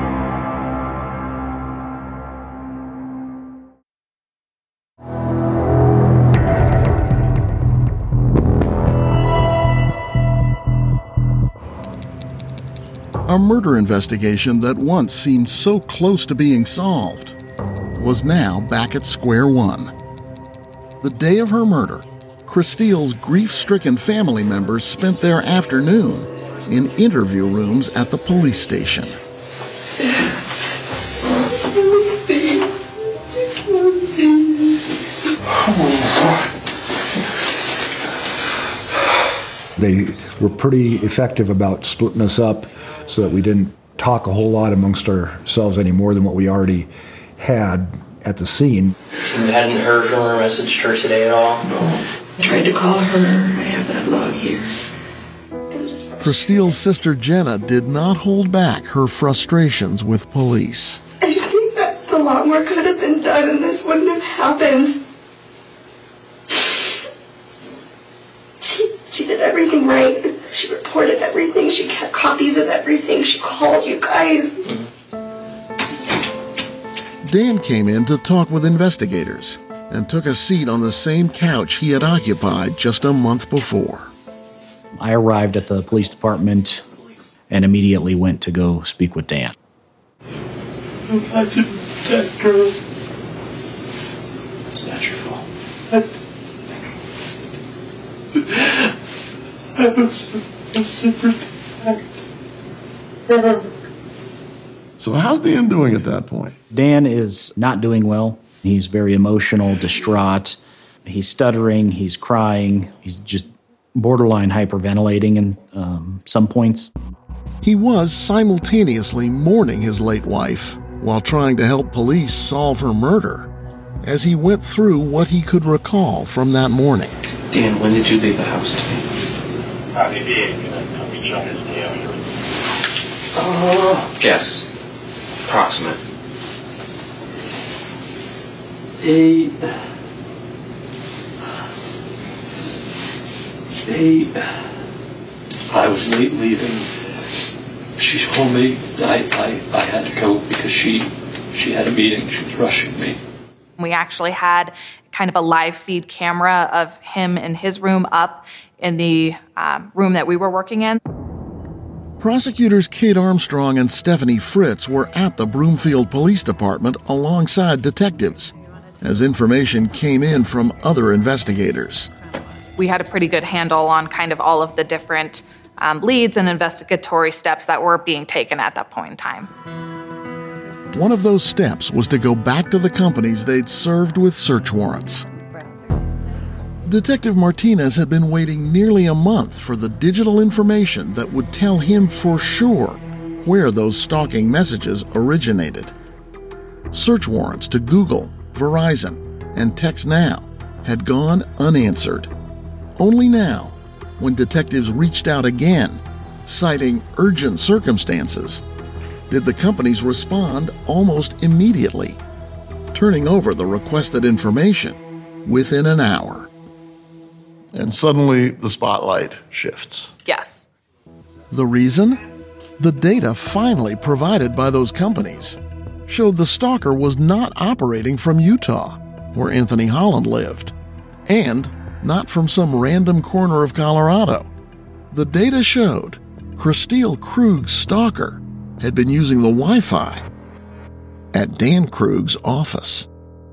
A murder investigation that once seemed so close to being solved was now back at square one. The day of her murder, Christile's grief-stricken family members spent their afternoon in interview rooms at the police station. They were pretty effective about splitting us up so that we didn't talk a whole lot amongst ourselves any more than what we already had at the scene. You hadn't heard from her, messaged her today at all? No. I tried to call her. I have that log here. Christile's sister Jenna did not hold back her frustrations with police. I just think that a lot more could have been done and this wouldn't have happened. She, she did everything right. She reported everything. She kept copies of everything. She called you guys. Mm-hmm. Dan came in to talk with investigators and took a seat on the same couch he had occupied just a month before. I arrived at the police department and immediately went to go speak with Dan. I didn't protect her. It's not your fault. I, I was supposed to protect her. So how's Dan doing at that point? Dan is not doing well. He's very emotional, distraught. He's stuttering, he's crying, he's just borderline hyperventilating in um, some points. He was simultaneously mourning his late wife while trying to help police solve her murder as he went through what he could recall from that morning. Dan, when did you leave the house today? Uh, guess. Approximate. Eight. Eight. I was late leaving. She told me I, I, I had to go because she she had a meeting. She was rushing me. We actually had kind of a live feed camera of him in his room up in the um, room that we were working in. Prosecutors Kate Armstrong and Stephanie Fritz were at the Broomfield Police Department alongside detectives as information came in from other investigators. We had a pretty good handle on kind of all of the different um, leads and investigatory steps that were being taken at that point in time. One of those steps was to go back to the companies they'd served with search warrants. Detective Martinez had been waiting nearly a month for the digital information that would tell him for sure where those stalking messages originated. Search warrants to Google, Verizon, and TextNow had gone unanswered. Only now, when detectives reached out again, citing urgent circumstances, did the companies respond almost immediately, turning over the requested information within an hour. And suddenly the spotlight shifts. Yes. The reason? The data finally provided by those companies showed the stalker was not operating from Utah, where Anthony Holland lived, and not from some random corner of Colorado. The data showed Christine Krug's stalker had been using the Wi-Fi at Dan Krug's office.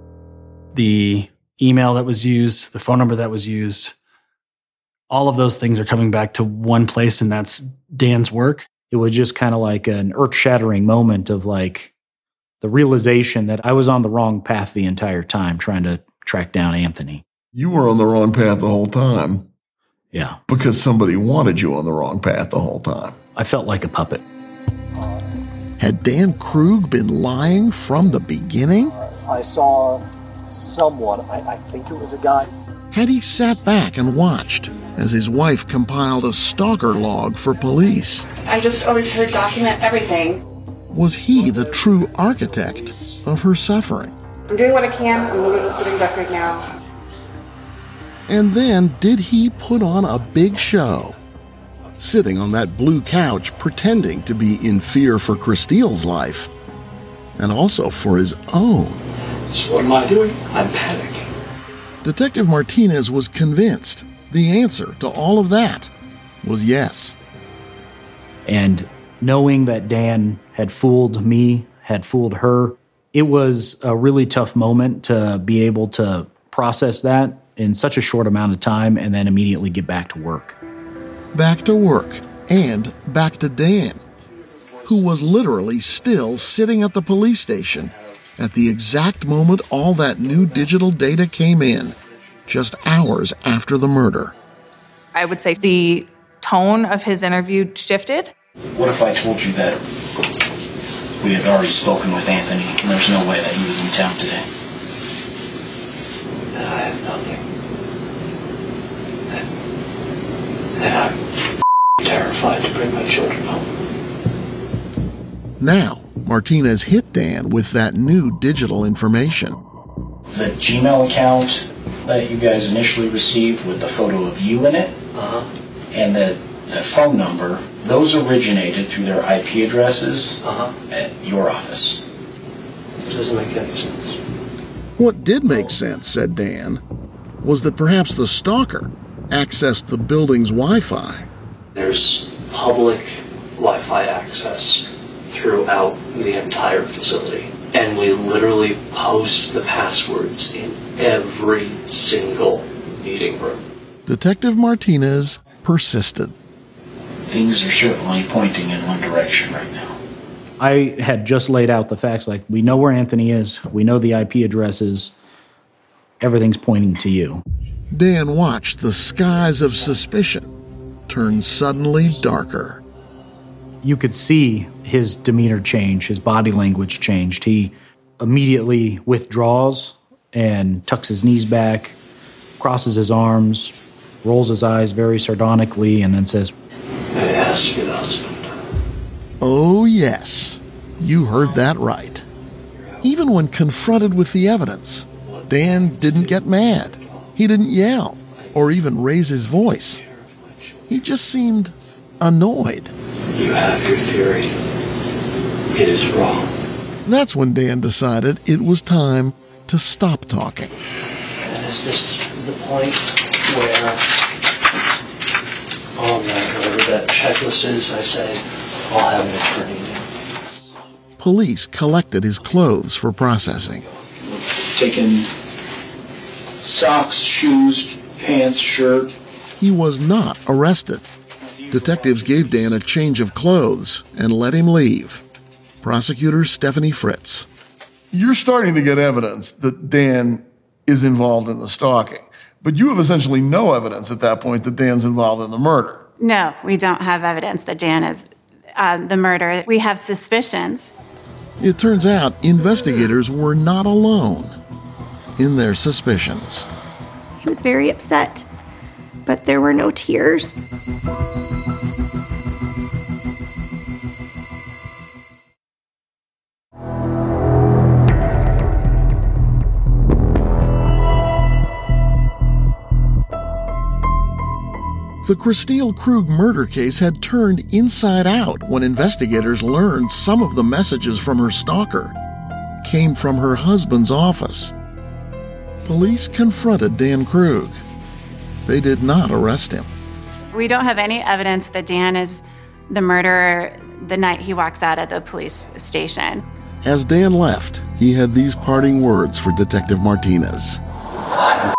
The email that was used, the phone number that was used, all of those things are coming back to one place, and that's Dan's work. It was just kind of like an earth-shattering moment of like the realization that I was on the wrong path the entire time trying to track down Anthony. You were on the wrong path the whole time. Yeah. Because somebody wanted you on the wrong path the whole time. I felt like a puppet. Had Dan Krug been lying from the beginning? I saw someone, I, I think it was a guy. Had he sat back and watched as his wife compiled a stalker log for police? I just always heard document everything. Was he the true architect of her suffering? I'm doing what I can. I'm moving to the sitting duck right now. And then did he put on a big show? Sitting on that blue couch pretending to be in fear for Christine's life and also for his own. So what am I doing? I'm panicking. Detective Martinez was convinced the answer to all of that was yes. And knowing that Dan had fooled me, had fooled her, it was a really tough moment to be able to process that in such a short amount of time and then immediately get back to work. Back to work and back to Dan, who was literally still sitting at the police station at the exact moment all that new digital data came in, just hours after the murder. I would say the tone of his interview shifted. What if I told you that we had already spoken with Anthony and there's no way that he was in town today? That I have nothing. And, and I'm terrified to bring my children home. Now, Martinez hit Dan with that new digital information. The Gmail account that you guys initially received with the photo of you in it, uh-huh. and the, the phone number, those originated through their I P addresses uh-huh. at your office. It doesn't make any sense. What did make sense, said Dan, was that perhaps the stalker accessed the building's Wi-Fi. There's public Wi-Fi access throughout the entire facility. And we literally post the passwords in every single meeting room. Detective Martinez persisted. Things are certainly pointing in one direction right now. I had just laid out the facts, like, we know where Anthony is, we know the I P addresses, everything's pointing to you. Dan watched the skies of suspicion turn suddenly darker. You could see his demeanor change, his body language changed. He immediately withdraws and tucks his knees back, crosses his arms, rolls his eyes very sardonically, and then says, May I ask you the husband? Oh, yes. You heard that right. Even when confronted with the evidence, Dan didn't get mad. He didn't yell or even raise his voice. He just seemed annoyed. You have your theory. It is wrong. That's when Dan decided it was time to stop talking. And is this the point where on that, whatever that checklist is, I say, I'll have an attorney. Police collected his clothes for processing. Taken socks, shoes, pants, shirt. He was not arrested. Detectives gave Dan a change of clothes and let him leave. Prosecutor Stephanie Fritz. You're starting to get evidence that Dan is involved in the stalking, but you have essentially no evidence at that point that Dan's involved in the murder. No, we don't have evidence that Dan is uh, the murderer. We have suspicions. It turns out investigators were not alone in their suspicions. He was very upset, but there were no tears. The Christine Krug murder case had turned inside out when investigators learned some of the messages from her stalker came from her husband's office. Police confronted Dan Krug. They did not arrest him. We don't have any evidence that Dan is the murderer the night he walks out of the police station. As Dan left, he had these parting words for Detective Martinez. I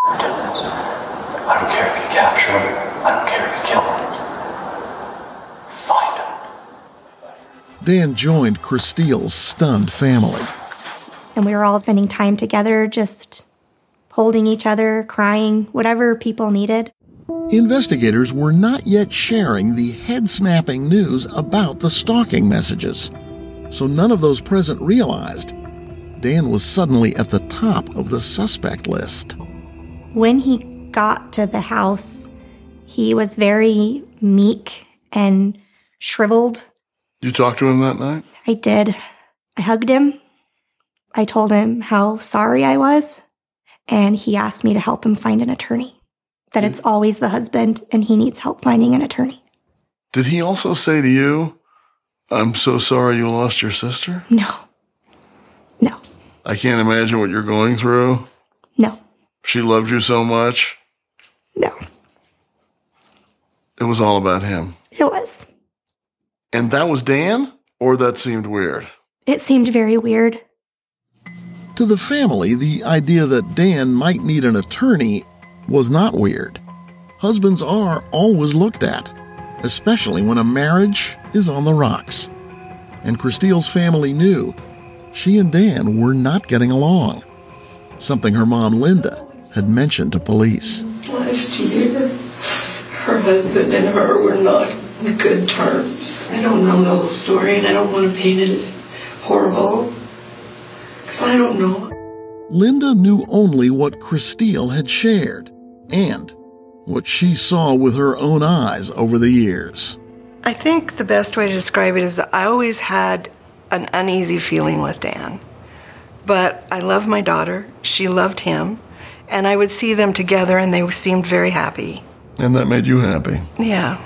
don't care if you capture him. I don't care if you kill him. Find him. Dan joined Christile's stunned family. And we were all spending time together, just holding each other, crying, whatever people needed. Investigators were not yet sharing the head-snapping news about the stalking messages, so none of those present realized Dan was suddenly at the top of the suspect list. When he got to the house, he was very meek and shriveled. You talked to him that night? I did. I hugged him. I told him how sorry I was, and he asked me to help him find an attorney, that it's always the husband and he needs help finding an attorney. Did he also say to you, I'm so sorry you lost your sister? No. No. I can't imagine what you're going through. No. She loved you so much. No. It was all about him. It was. And that was Dan? Or that seemed weird? It seemed very weird. To the family, the idea that Dan might need an attorney was not weird. Husbands are always looked at, especially when a marriage is on the rocks. And Christile's family knew she and Dan were not getting along, something her mom, Linda, had mentioned to police. Last year, her husband and her were not on good terms. I don't know the whole story, and I don't want to paint it as horrible, because I don't know. Linda knew only what Christile had shared, and what she saw with her own eyes over the years. I think the best way to describe it is that I always had an uneasy feeling with Dan. But I love my daughter, she loved him, and I would see them together and they seemed very happy. And that made you happy? Yeah.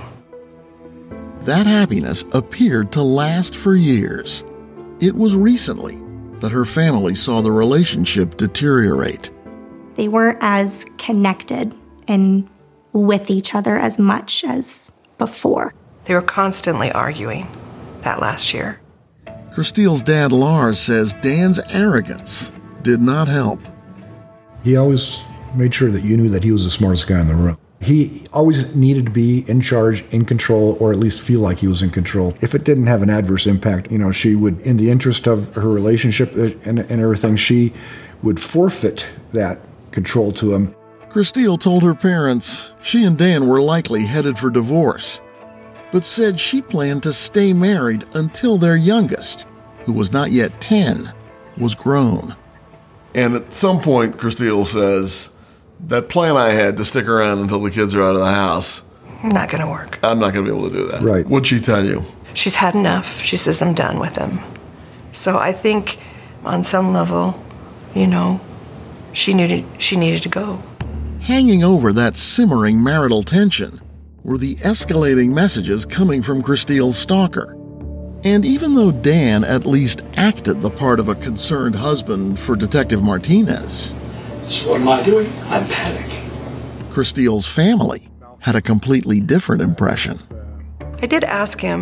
That happiness appeared to last for years. It was recently that her family saw the relationship deteriorate. They weren't as connected and with each other as much as before. They were constantly arguing that last year. Christile's dad, Lars, says Dan's arrogance did not help. He always made sure that you knew that he was the smartest guy in the room. He always needed to be in charge, in control, or at least feel like he was in control. If it didn't have an adverse impact, you know, she would, in the interest of her relationship and, and everything, she would forfeit that control to him. Christile told her parents she and Dan were likely headed for divorce, but said she planned to stay married until their youngest, who was not yet ten, was grown. And at some point, Christile says, that plan I had to stick around until the kids are out of the house, Not going to work. I'm not going to be able to do that. Right. What'd she tell you? She's had enough. She says, I'm done with him. So I think on some level, you know, she needed, she needed to go. Hanging over that simmering marital tension were the escalating messages coming from Christile's stalker. And even though Dan at least acted the part of a concerned husband for Detective Martinez, so what am I doing? I'm panicking. Christile's family had a completely different impression. I did ask him,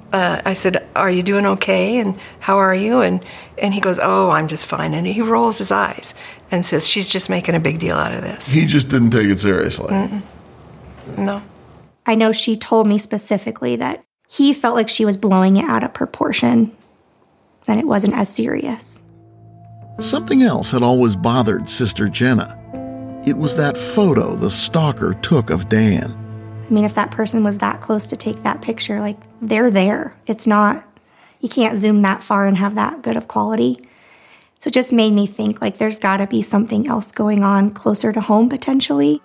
Uh, I said, "Are you doing okay? And how are you?" And and he goes, "Oh, I'm just fine." And he rolls his eyes and says, "She's just making a big deal out of this." He just didn't take it seriously. Mm-mm. No. I know she told me specifically that he felt like she was blowing it out of proportion, and it wasn't as serious. Something else had always bothered Sister Jenna. It was that photo the stalker took of Dan. I mean, if that person was that close to take that picture, like, they're there. It's not, you can't zoom that far and have that good of quality. So it just made me think, like, there's got to be something else going on closer to home, potentially.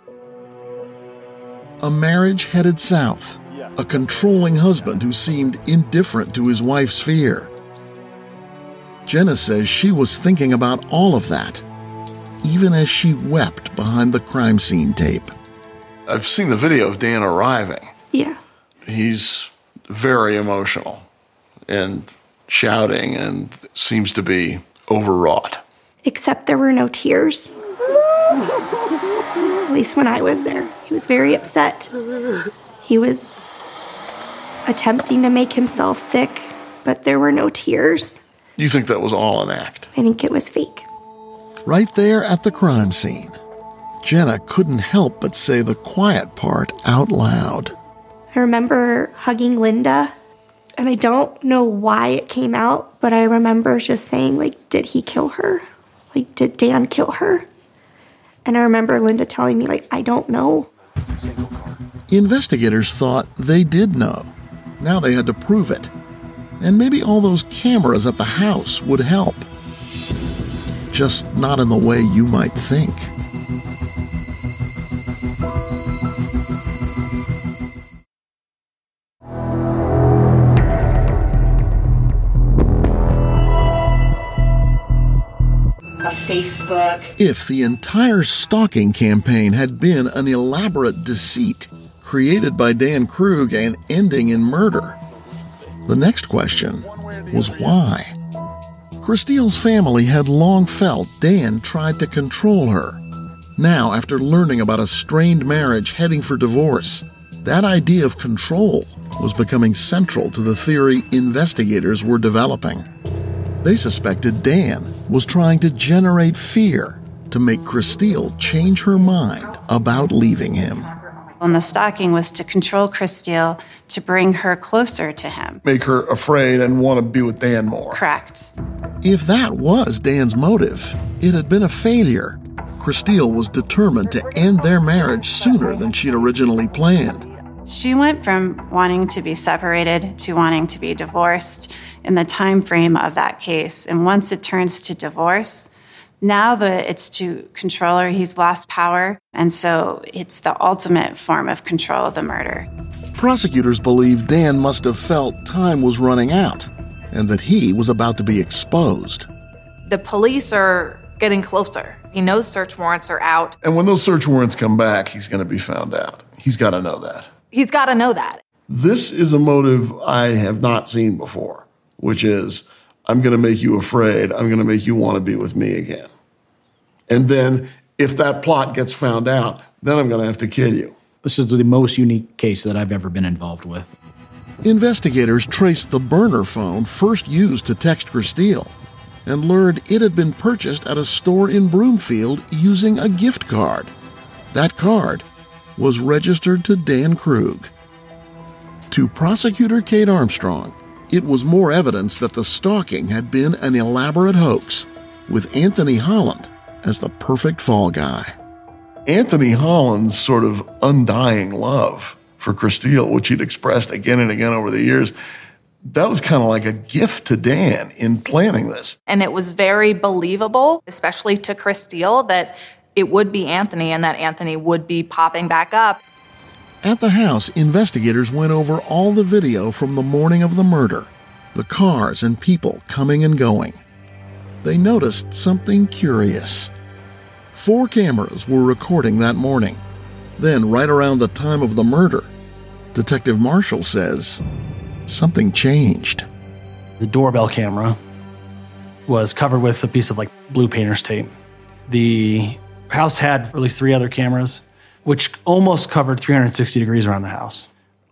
A marriage headed south. A controlling husband who seemed indifferent to his wife's fear. Jenna says she was thinking about all of that, even as she wept behind the crime scene tape. I've seen the video of Dan arriving. Yeah. He's very emotional and shouting and seems to be overwrought. Except there were no tears. At least when I was there. He was very upset. He was attempting to make himself sick, but there were no tears. You think that was all an act? I think it was fake. Right there at the crime scene, Jenna couldn't help but say the quiet part out loud. I remember hugging Linda, and I don't know why it came out, but I remember just saying, like, did he kill her? Like, did Dan kill her? And I remember Linda telling me, like, I don't know. Investigators thought they did know. Now they had to prove it. And maybe all those cameras at the house would help. Just not in the way you might think. Facebook. If the entire stalking campaign had been an elaborate deceit created by Dan Krug and ending in murder, the next question was why? Christile's family had long felt Dan tried to control her. Now, after learning about a strained marriage heading for divorce, that idea of control was becoming central to the theory investigators were developing. They suspected Dan was trying to generate fear to make Christile change her mind about leaving him. And the stalking was to control Christile, to bring her closer to him. Make her afraid and want to be with Dan more. Correct. If that was Dan's motive, it had been a failure. Christile was determined to end their marriage sooner than she'd originally planned. She went from wanting to be separated to wanting to be divorced in the time frame of that case. And once it turns to divorce, now that it's to control her, he's lost power. And so it's the ultimate form of control of the murder. Prosecutors believe Dan must have felt time was running out and that he was about to be exposed. The police are getting closer. He knows search warrants are out. And when those search warrants come back, he's going to be found out. He's got to know that. He's got to know that. This is a motive I have not seen before, which is, I'm going to make you afraid. I'm going to make you want to be with me again. And then if that plot gets found out, then I'm going to have to kill you. This is the most unique case that I've ever been involved with. Investigators traced the burner phone first used to text Christile and learned it had been purchased at a store in Broomfield using a gift card. That card was registered to Dan Krug. To prosecutor Kate Armstrong, it was more evidence that the stalking had been an elaborate hoax, with Anthony Holland as the perfect fall guy. Anthony Holland's sort of undying love for Christile, which he'd expressed again and again over the years, that was kind of like a gift to Dan in planning this. And it was very believable, especially to Christile, that it would be Anthony and that Anthony would be popping back up. At the house, investigators went over all the video from the morning of the murder, the cars and people coming and going. They noticed something curious. Four cameras were recording that morning. Then, right around the time of the murder, Detective Marshall says something changed. The doorbell camera was covered with a piece of like blue painter's tape. The house had at least three other cameras, which almost covered three hundred sixty degrees around the house.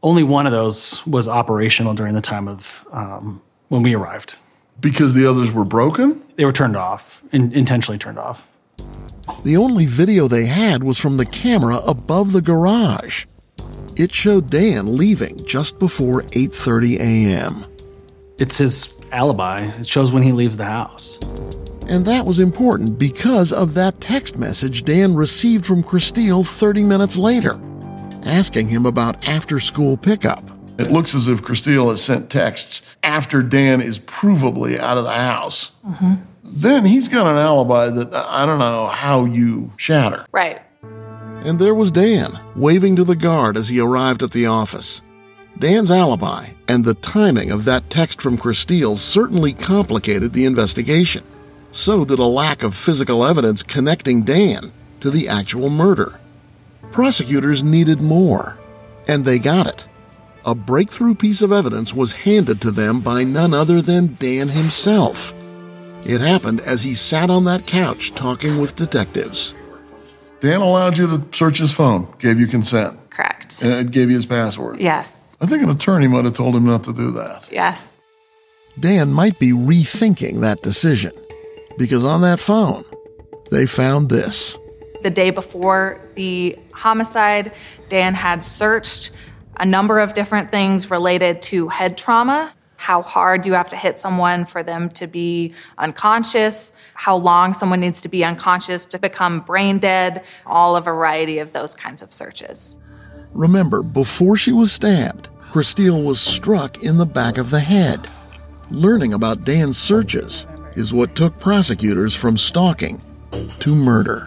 Only one of those was operational during the time of um, when we arrived. Because the others were broken? They were turned off, in, intentionally turned off. The only video they had was from the camera above the garage. It showed Dan leaving just before eight thirty a.m. It's his alibi. It shows when he leaves the house. And that was important because of that text message Dan received from Christile thirty minutes later, asking him about after-school pickup. It looks as if Christile has sent texts after Dan is provably out of the house. Mm-hmm. Then he's got an alibi that I don't know how you shatter. Right. And there was Dan, waving to the guard as he arrived at the office. Dan's alibi and the timing of that text from Christile certainly complicated the investigation. So did a lack of physical evidence connecting Dan to the actual murder. Prosecutors needed more, and they got it. A breakthrough piece of evidence was handed to them by none other than Dan himself. It happened as he sat on that couch talking with detectives. Dan allowed you to search his phone, gave you consent. Correct. And it gave you his password. Yes. I think an attorney might have told him not to do that. Yes. Dan might be rethinking that decision, because on that phone, they found this. The day before the homicide, Dan had searched a number of different things related to head trauma, how hard you have to hit someone for them to be unconscious, how long someone needs to be unconscious to become brain dead, all a variety of those kinds of searches. Remember, before she was stabbed, Christile was struck in the back of the head. Learning about Dan's searches is what took prosecutors from stalking to murder.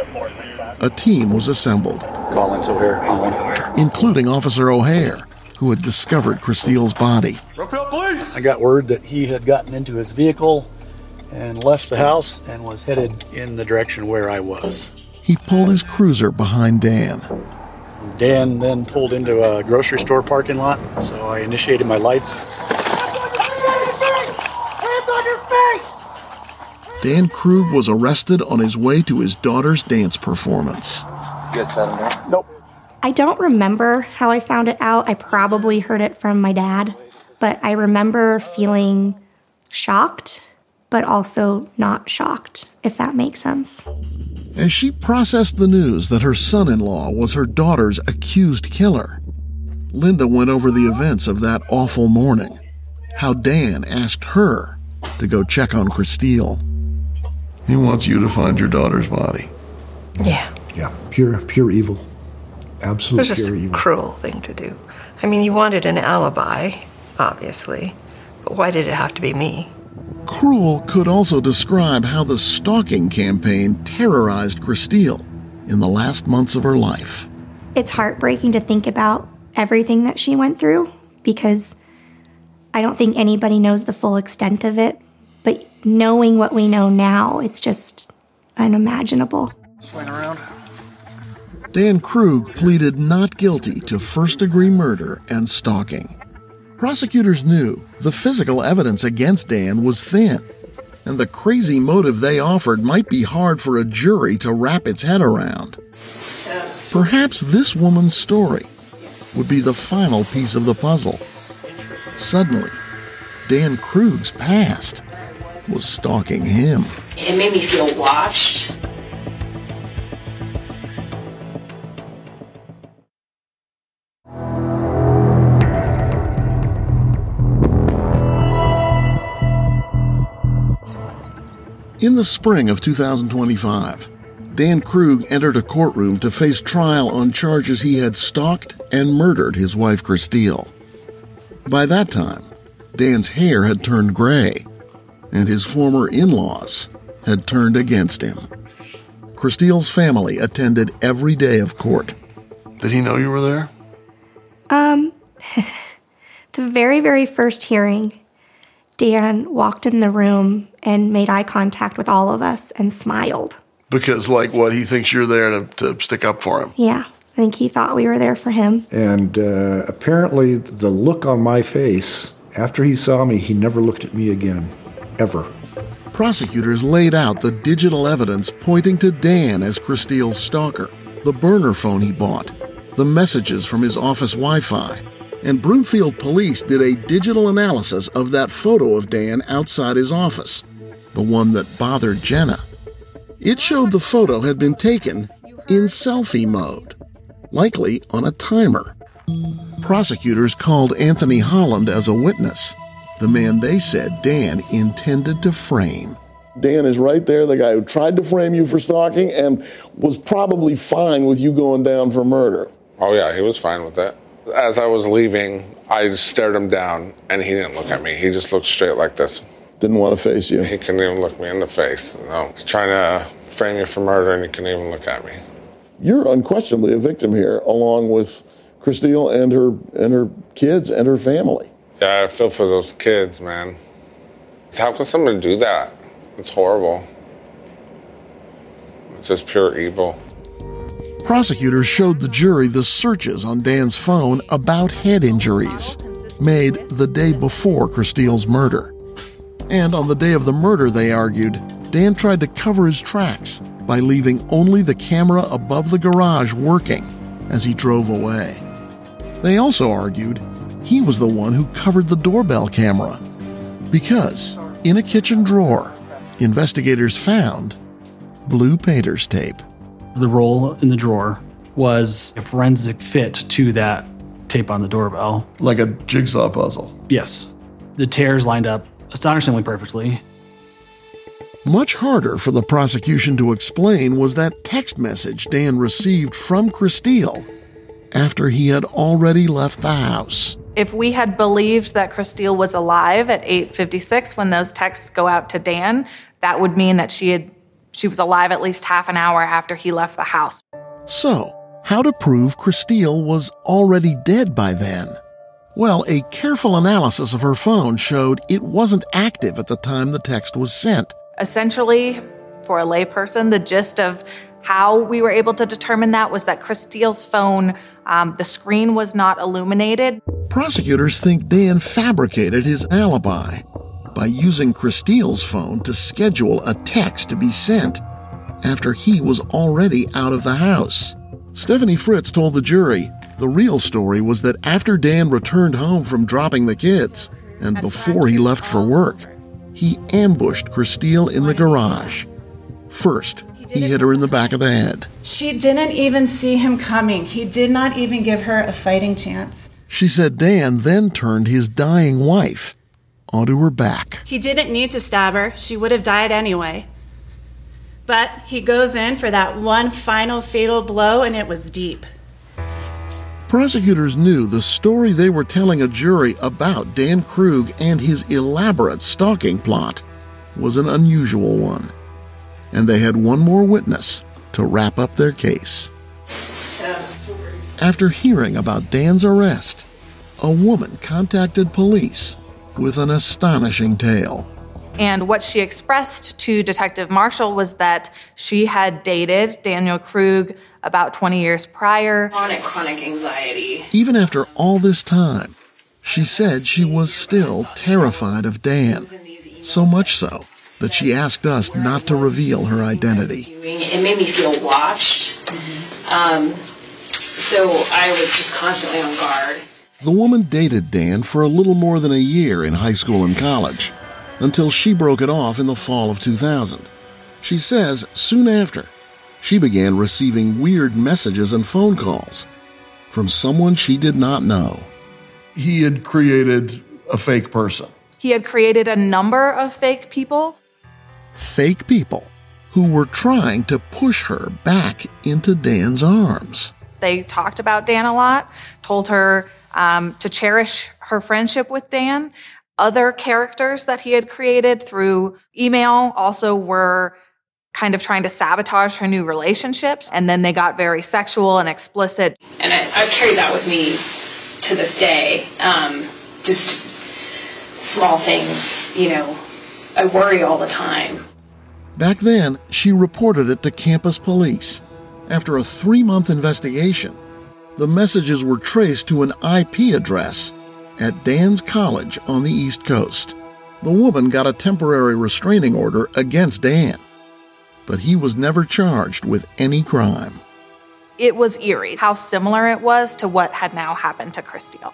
A team was assembled, Collins O'Hare, including Officer O'Hare, who had discovered Christile's body. I got word that he had gotten into his vehicle and left the house and was headed in the direction where I was. He pulled his cruiser behind Dan. Dan then pulled into a grocery store parking lot, so I initiated my lights. Dan Krug was arrested on his way to his daughter's dance performance. You guys found him there? Nope. I don't remember how I found it out. I probably heard it from my dad, but I remember feeling shocked, but also not shocked, if that makes sense. As she processed the news that her son-in-law was her daughter's accused killer, Linda went over the events of that awful morning, how Dan asked her to go check on Christile. He wants you to find your daughter's body. Yeah. Yeah, pure pure evil. Absolute It was just pure a evil. cruel thing to do. I mean, he wanted an alibi, obviously, but why did it have to be me? Cruel could also describe how the stalking campaign terrorized Christile in the last months of her life. It's heartbreaking to think about everything that she went through because I don't think anybody knows the full extent of it. But knowing what we know now, it's just unimaginable. Swing around. Dan Krug pleaded not guilty to first-degree murder and stalking. Prosecutors knew the physical evidence against Dan was thin, and the crazy motive they offered might be hard for a jury to wrap its head around. Perhaps this woman's story would be the final piece of the puzzle. Suddenly, Dan Krug's past was stalking him. It made me feel watched. In the spring of two thousand twenty-five, Dan Krug entered a courtroom to face trial on charges he had stalked and murdered his wife Christile. By that time, Dan's hair had turned gray, and his former in-laws had turned against him. Christile's family attended every day of court. Did he know you were there? Um, the very, very first hearing, Dan walked in the room and made eye contact with all of us and smiled. Because, like, what, he thinks you're there to, to stick up for him? Yeah, I think he thought we were there for him. And uh, apparently the look on my face, after he saw me, he never looked at me again, ever. Prosecutors laid out the digital evidence pointing to Dan as Christile's stalker, the burner phone he bought, the messages from his office Wi-Fi, And Broomfield police did a digital analysis of that photo of Dan outside his office, the one that bothered Jenna. It showed the photo had been taken in selfie mode, likely on a timer. Prosecutors called Anthony Holland as a witness, the man they said Dan intended to frame. Dan is right there, the guy who tried to frame you for stalking and was probably fine with you going down for murder. Oh yeah, he was fine with that. As I was leaving, I stared him down, and he didn't look at me. He just looked straight like this. Didn't want to face you. He couldn't even look me in the face. You know, he's trying to frame you for murder, and he couldn't even look at me. You're unquestionably a victim here, along with Christine and her and her kids and her family. Yeah, I feel for those kids, man. How can someone do that? It's horrible. It's just pure evil. Prosecutors showed the jury the searches on Dan's phone about head injuries made the day before Christine's murder. And on the day of the murder, they argued, Dan tried to cover his tracks by leaving only the camera above the garage working as he drove away. They also argued he was the one who covered the doorbell camera because in a kitchen drawer, investigators found blue painter's tape. The roll in the drawer was a forensic fit to that tape on the doorbell. Like a jigsaw puzzle. Yes. The tears lined up astonishingly perfectly. Much harder for the prosecution to explain was that text message Dan received from Christine after he had already left the house. If we had believed that Christine was alive at eight fifty-six when those texts go out to Dan, that would mean that she had she was alive at least half an hour after he left the house. So, how to prove Christine was already dead by then? Well, a careful analysis of her phone showed it wasn't active at the time the text was sent. Essentially, for a layperson, the gist of how we were able to determine that was that Christine's phone, um, the screen was not illuminated. Prosecutors think Dan fabricated his alibi by using Christine's phone to schedule a text to be sent after he was already out of the house. Stephanie Fritz told the jury the real story was that after Dan returned home from dropping the kids and before he left for work, he ambushed Christine in the garage. First, he hit her in the back of the head. She didn't even see him coming. He did not even give her a fighting chance. She said Dan then turned his dying wife onto her back. He didn't need to stab her. She would have died anyway. But he goes in for that one final fatal blow, and it was deep. Prosecutors knew the story they were telling a jury about Dan Krug and his elaborate stalking plot was an unusual one. And they had one more witness to wrap up their case. After hearing about Dan's arrest, a woman contacted police with an astonishing tale. And what she expressed to Detective Marshall was that she had dated Daniel Krug about twenty years prior. Chronic, chronic anxiety. Even after all this time, she said she was still terrified of Dan. So much so that she asked us not to reveal her identity. It made me feel watched. Um, so I was just constantly on guard. The woman dated Dan for a little more than a year in high school and college, until she broke it off in the fall of two thousand. She says soon after, she began receiving weird messages and phone calls from someone she did not know. He had created a fake person. He had created a number of fake people. Fake people who were trying to push her back into Dan's arms. They talked about Dan a lot, told her um, to cherish her friendship with Dan. Other characters that he had created through email also were kind of trying to sabotage her new relationships. And then they got very sexual and explicit. And I, I've carried that with me to this day. Um, just small things, you know, I worry all the time. Back then, she reported it to campus police. After a three-month investigation, the messages were traced to an I P address at Dan's college on the East Coast. The woman got a temporary restraining order against Dan, but he was never charged with any crime. It was eerie how similar it was to what had now happened to Christine.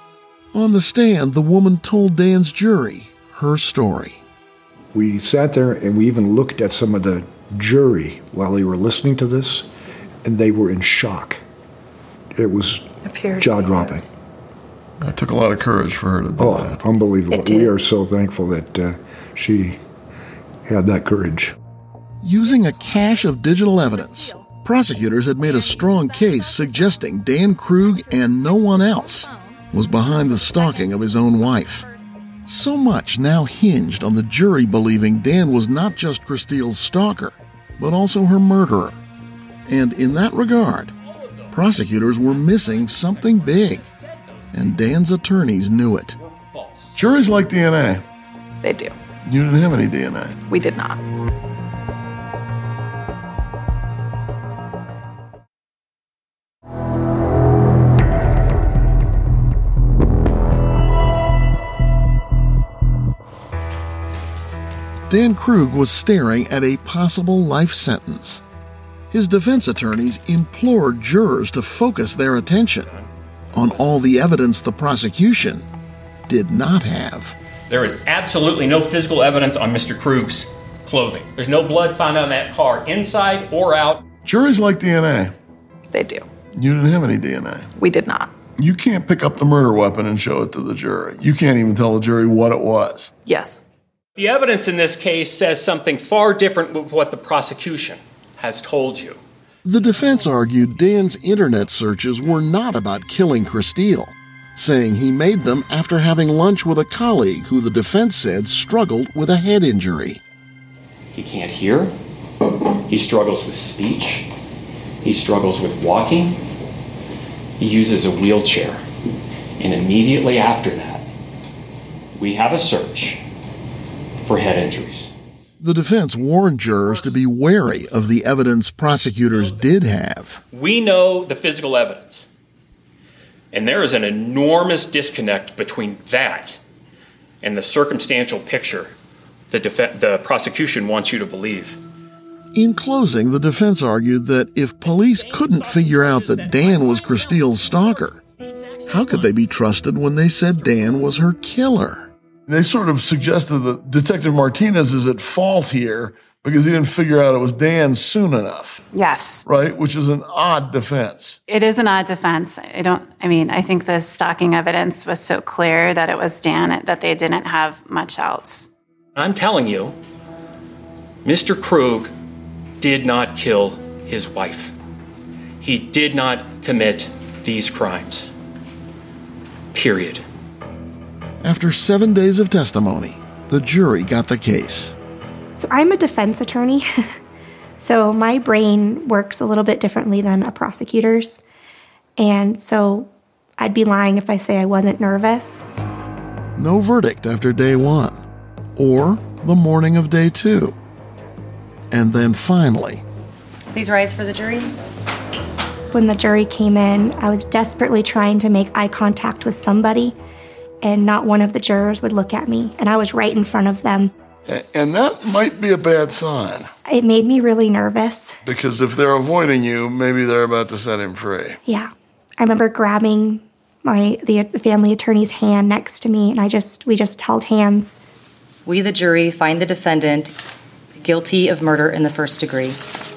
On the stand, the woman told Dan's jury her story. We sat there and we even looked at some of the jury while they were listening to this, and they were in shock. It was jaw-dropping. That took a lot of courage for her to do oh, that. Unbelievable. We are so thankful that uh, she had that courage. Using a cache of digital evidence, prosecutors had made a strong case suggesting Dan Krug and no one else was behind the stalking of his own wife. So much now hinged on the jury believing Dan was not just Christile's stalker, but also her murderer. And in that regard, prosecutors were missing something big, and Dan's attorneys knew it. Juries like D N A. They do. You didn't have any D N A. We did not. Dan Krug was staring at a possible life sentence. His defense attorneys implored jurors to focus their attention on all the evidence the prosecution did not have. There is absolutely no physical evidence on Mister Krug's clothing. There's no blood found on that car, inside or out. Juries like D N A. They do. You didn't have any D N A. We did not. You can't pick up the murder weapon and show it to the jury. You can't even tell the jury what it was. Yes. The evidence in this case says something far different with what the prosecution has told you. The defense argued Dan's internet searches were not about killing Christile, saying he made them after having lunch with a colleague who the defense said struggled with a head injury. He can't hear. He struggles with speech. He struggles with walking. He uses a wheelchair. And immediately after that, we have a search for head injuries. The defense warned jurors to be wary of the evidence prosecutors did have. We know the physical evidence. And there is an enormous disconnect between that and the circumstantial picture the, def- the prosecution wants you to believe. In closing, the defense argued that if police couldn't figure out that Dan was Christile's stalker, how could they be trusted when they said Dan was her killer? They sort of suggested that Detective Martinez is at fault here because he didn't figure out it was Dan soon enough. Yes. Right? Which is an odd defense. It is an odd defense. I don't, I mean, I think the stalking evidence was so clear that it was Dan that they didn't have much else. I'm telling you, Mister Krug did not kill his wife. He did not commit these crimes. Period. After seven days of testimony, the jury got the case. So I'm a defense attorney, so my brain works a little bit differently than a prosecutor's. And so I'd be lying if I say I wasn't nervous. No verdict after day one, or the morning of day two. And then finally... Please rise for the jury. When the jury came in, I was desperately trying to make eye contact with somebody, and not one of the jurors would look at me, and I was right in front of them. And that might be a bad sign. It made me really nervous. Because if they're avoiding you, maybe they're about to set him free. Yeah. I remember grabbing my the family attorney's hand next to me, and I just we just held hands. We, the jury, find the defendant guilty of murder in the first degree.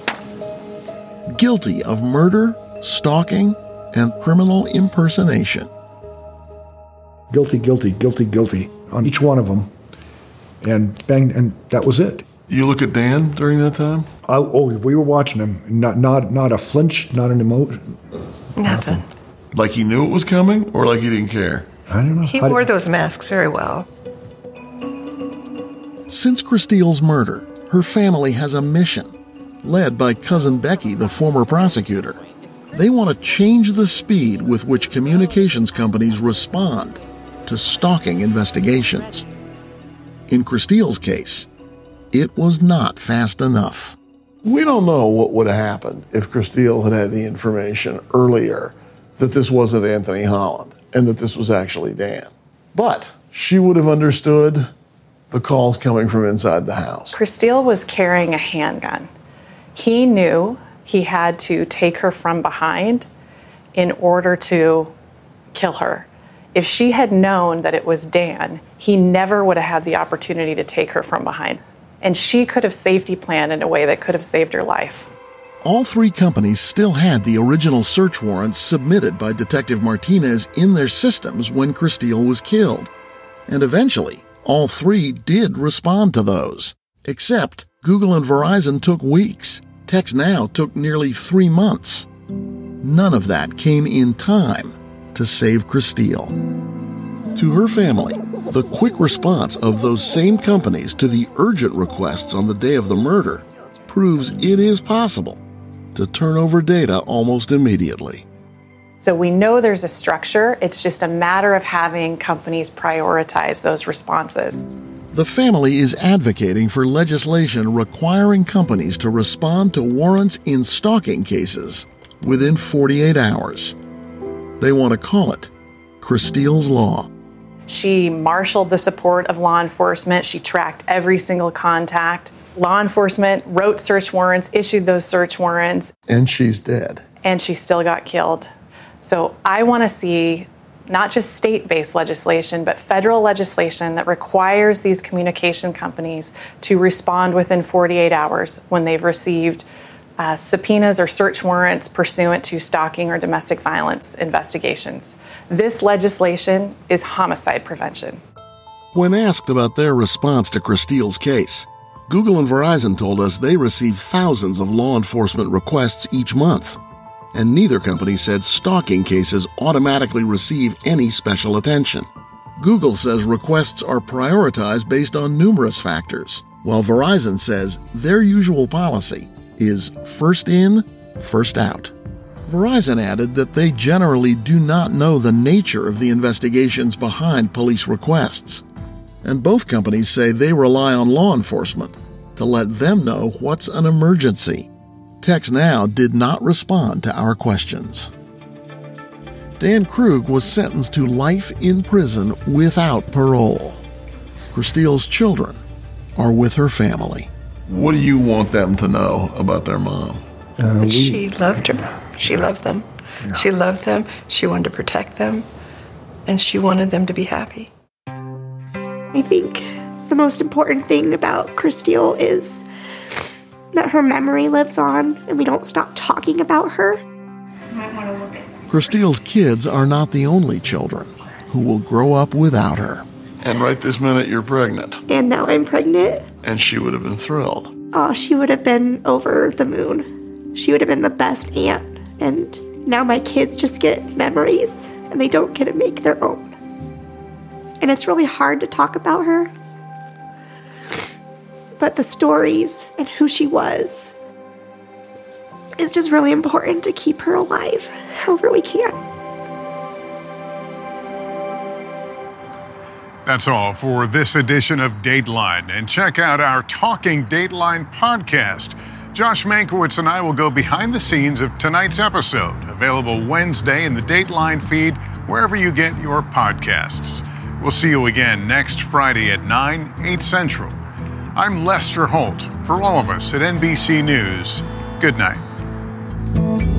Guilty of murder, stalking, and criminal impersonation. Guilty, guilty, guilty, guilty on each one of them. And bang, and that was it. You look at Dan during that time? I, oh, we were watching him. Not, not, not a flinch, not an emotion. Nothing. Like he knew it was coming, or like he didn't care? I don't know. He I wore those masks very well. Since Christile's murder, her family has a mission, led by cousin Becky, the former prosecutor. They want to change the speed with which communications companies respond to stalking investigations. In Christile's case, it was not fast enough. We don't know what would have happened if Christile had had the information earlier that this wasn't Anthony Holland and that this was actually Dan. But she would have understood the calls coming from inside the house. Christile was carrying a handgun. He knew he had to take her from behind in order to kill her. If she had known that it was Dan, he never would have had the opportunity to take her from behind. And she could have safety planned in a way that could have saved her life. All three companies still had the original search warrants submitted by Detective Martinez in their systems when Christile was killed. And eventually, all three did respond to those. Except Google and Verizon took weeks. TextNow took nearly three months. None of that came in time to save Christile. To her family, the quick response of those same companies to the urgent requests on the day of the murder proves it is possible to turn over data almost immediately. So we know there's a structure. It's just a matter of having companies prioritize those responses. The family is advocating for legislation requiring companies to respond to warrants in stalking cases within forty-eight hours. They want to call it Christile's Law. She marshaled the support of law enforcement. She tracked every single contact. Law enforcement wrote search warrants, issued those search warrants. And she's dead. And she still got killed. So I want to see not just state-based legislation, but federal legislation that requires these communication companies to respond within forty-eight hours when they've received uh, subpoenas or search warrants pursuant to stalking or domestic violence investigations. This legislation is homicide prevention. When asked about their response to Christile's case, Google and Verizon told us they receive thousands of law enforcement requests each month. And neither company said stalking cases automatically receive any special attention. Google says requests are prioritized based on numerous factors, while Verizon says their usual policy is first in, first out. Verizon added that they generally do not know the nature of the investigations behind police requests. And both companies say they rely on law enforcement to let them know what's an emergency. TextNow did not respond to our questions. Dan Krug was sentenced to life in prison without parole. Christile's children are with her family. What do you want them to know about their mom? Uh, we, she loved her. She loved them. Yeah. She loved them. She wanted to protect them. And she wanted them to be happy. I think the most important thing about Christile is that her memory lives on and we don't stop talking about her. Might want to look at Christile's kids are not the only children who will grow up without her. And right this minute, you're pregnant. And now I'm pregnant. And she would have been thrilled. Oh, she would have been over the moon. She would have been the best aunt. And now my kids just get memories and they don't get to make their own. And it's really hard to talk about her. But the stories and who she was is just really important to keep her alive however we can. That's all for this edition of Dateline. And check out our Talking Dateline podcast. Josh Mankiewicz and I will go behind the scenes of tonight's episode, available Wednesday in the Dateline feed, wherever you get your podcasts. We'll see you again next Friday at nine, eight Central. I'm Lester Holt. For all of us at N B C News, good night.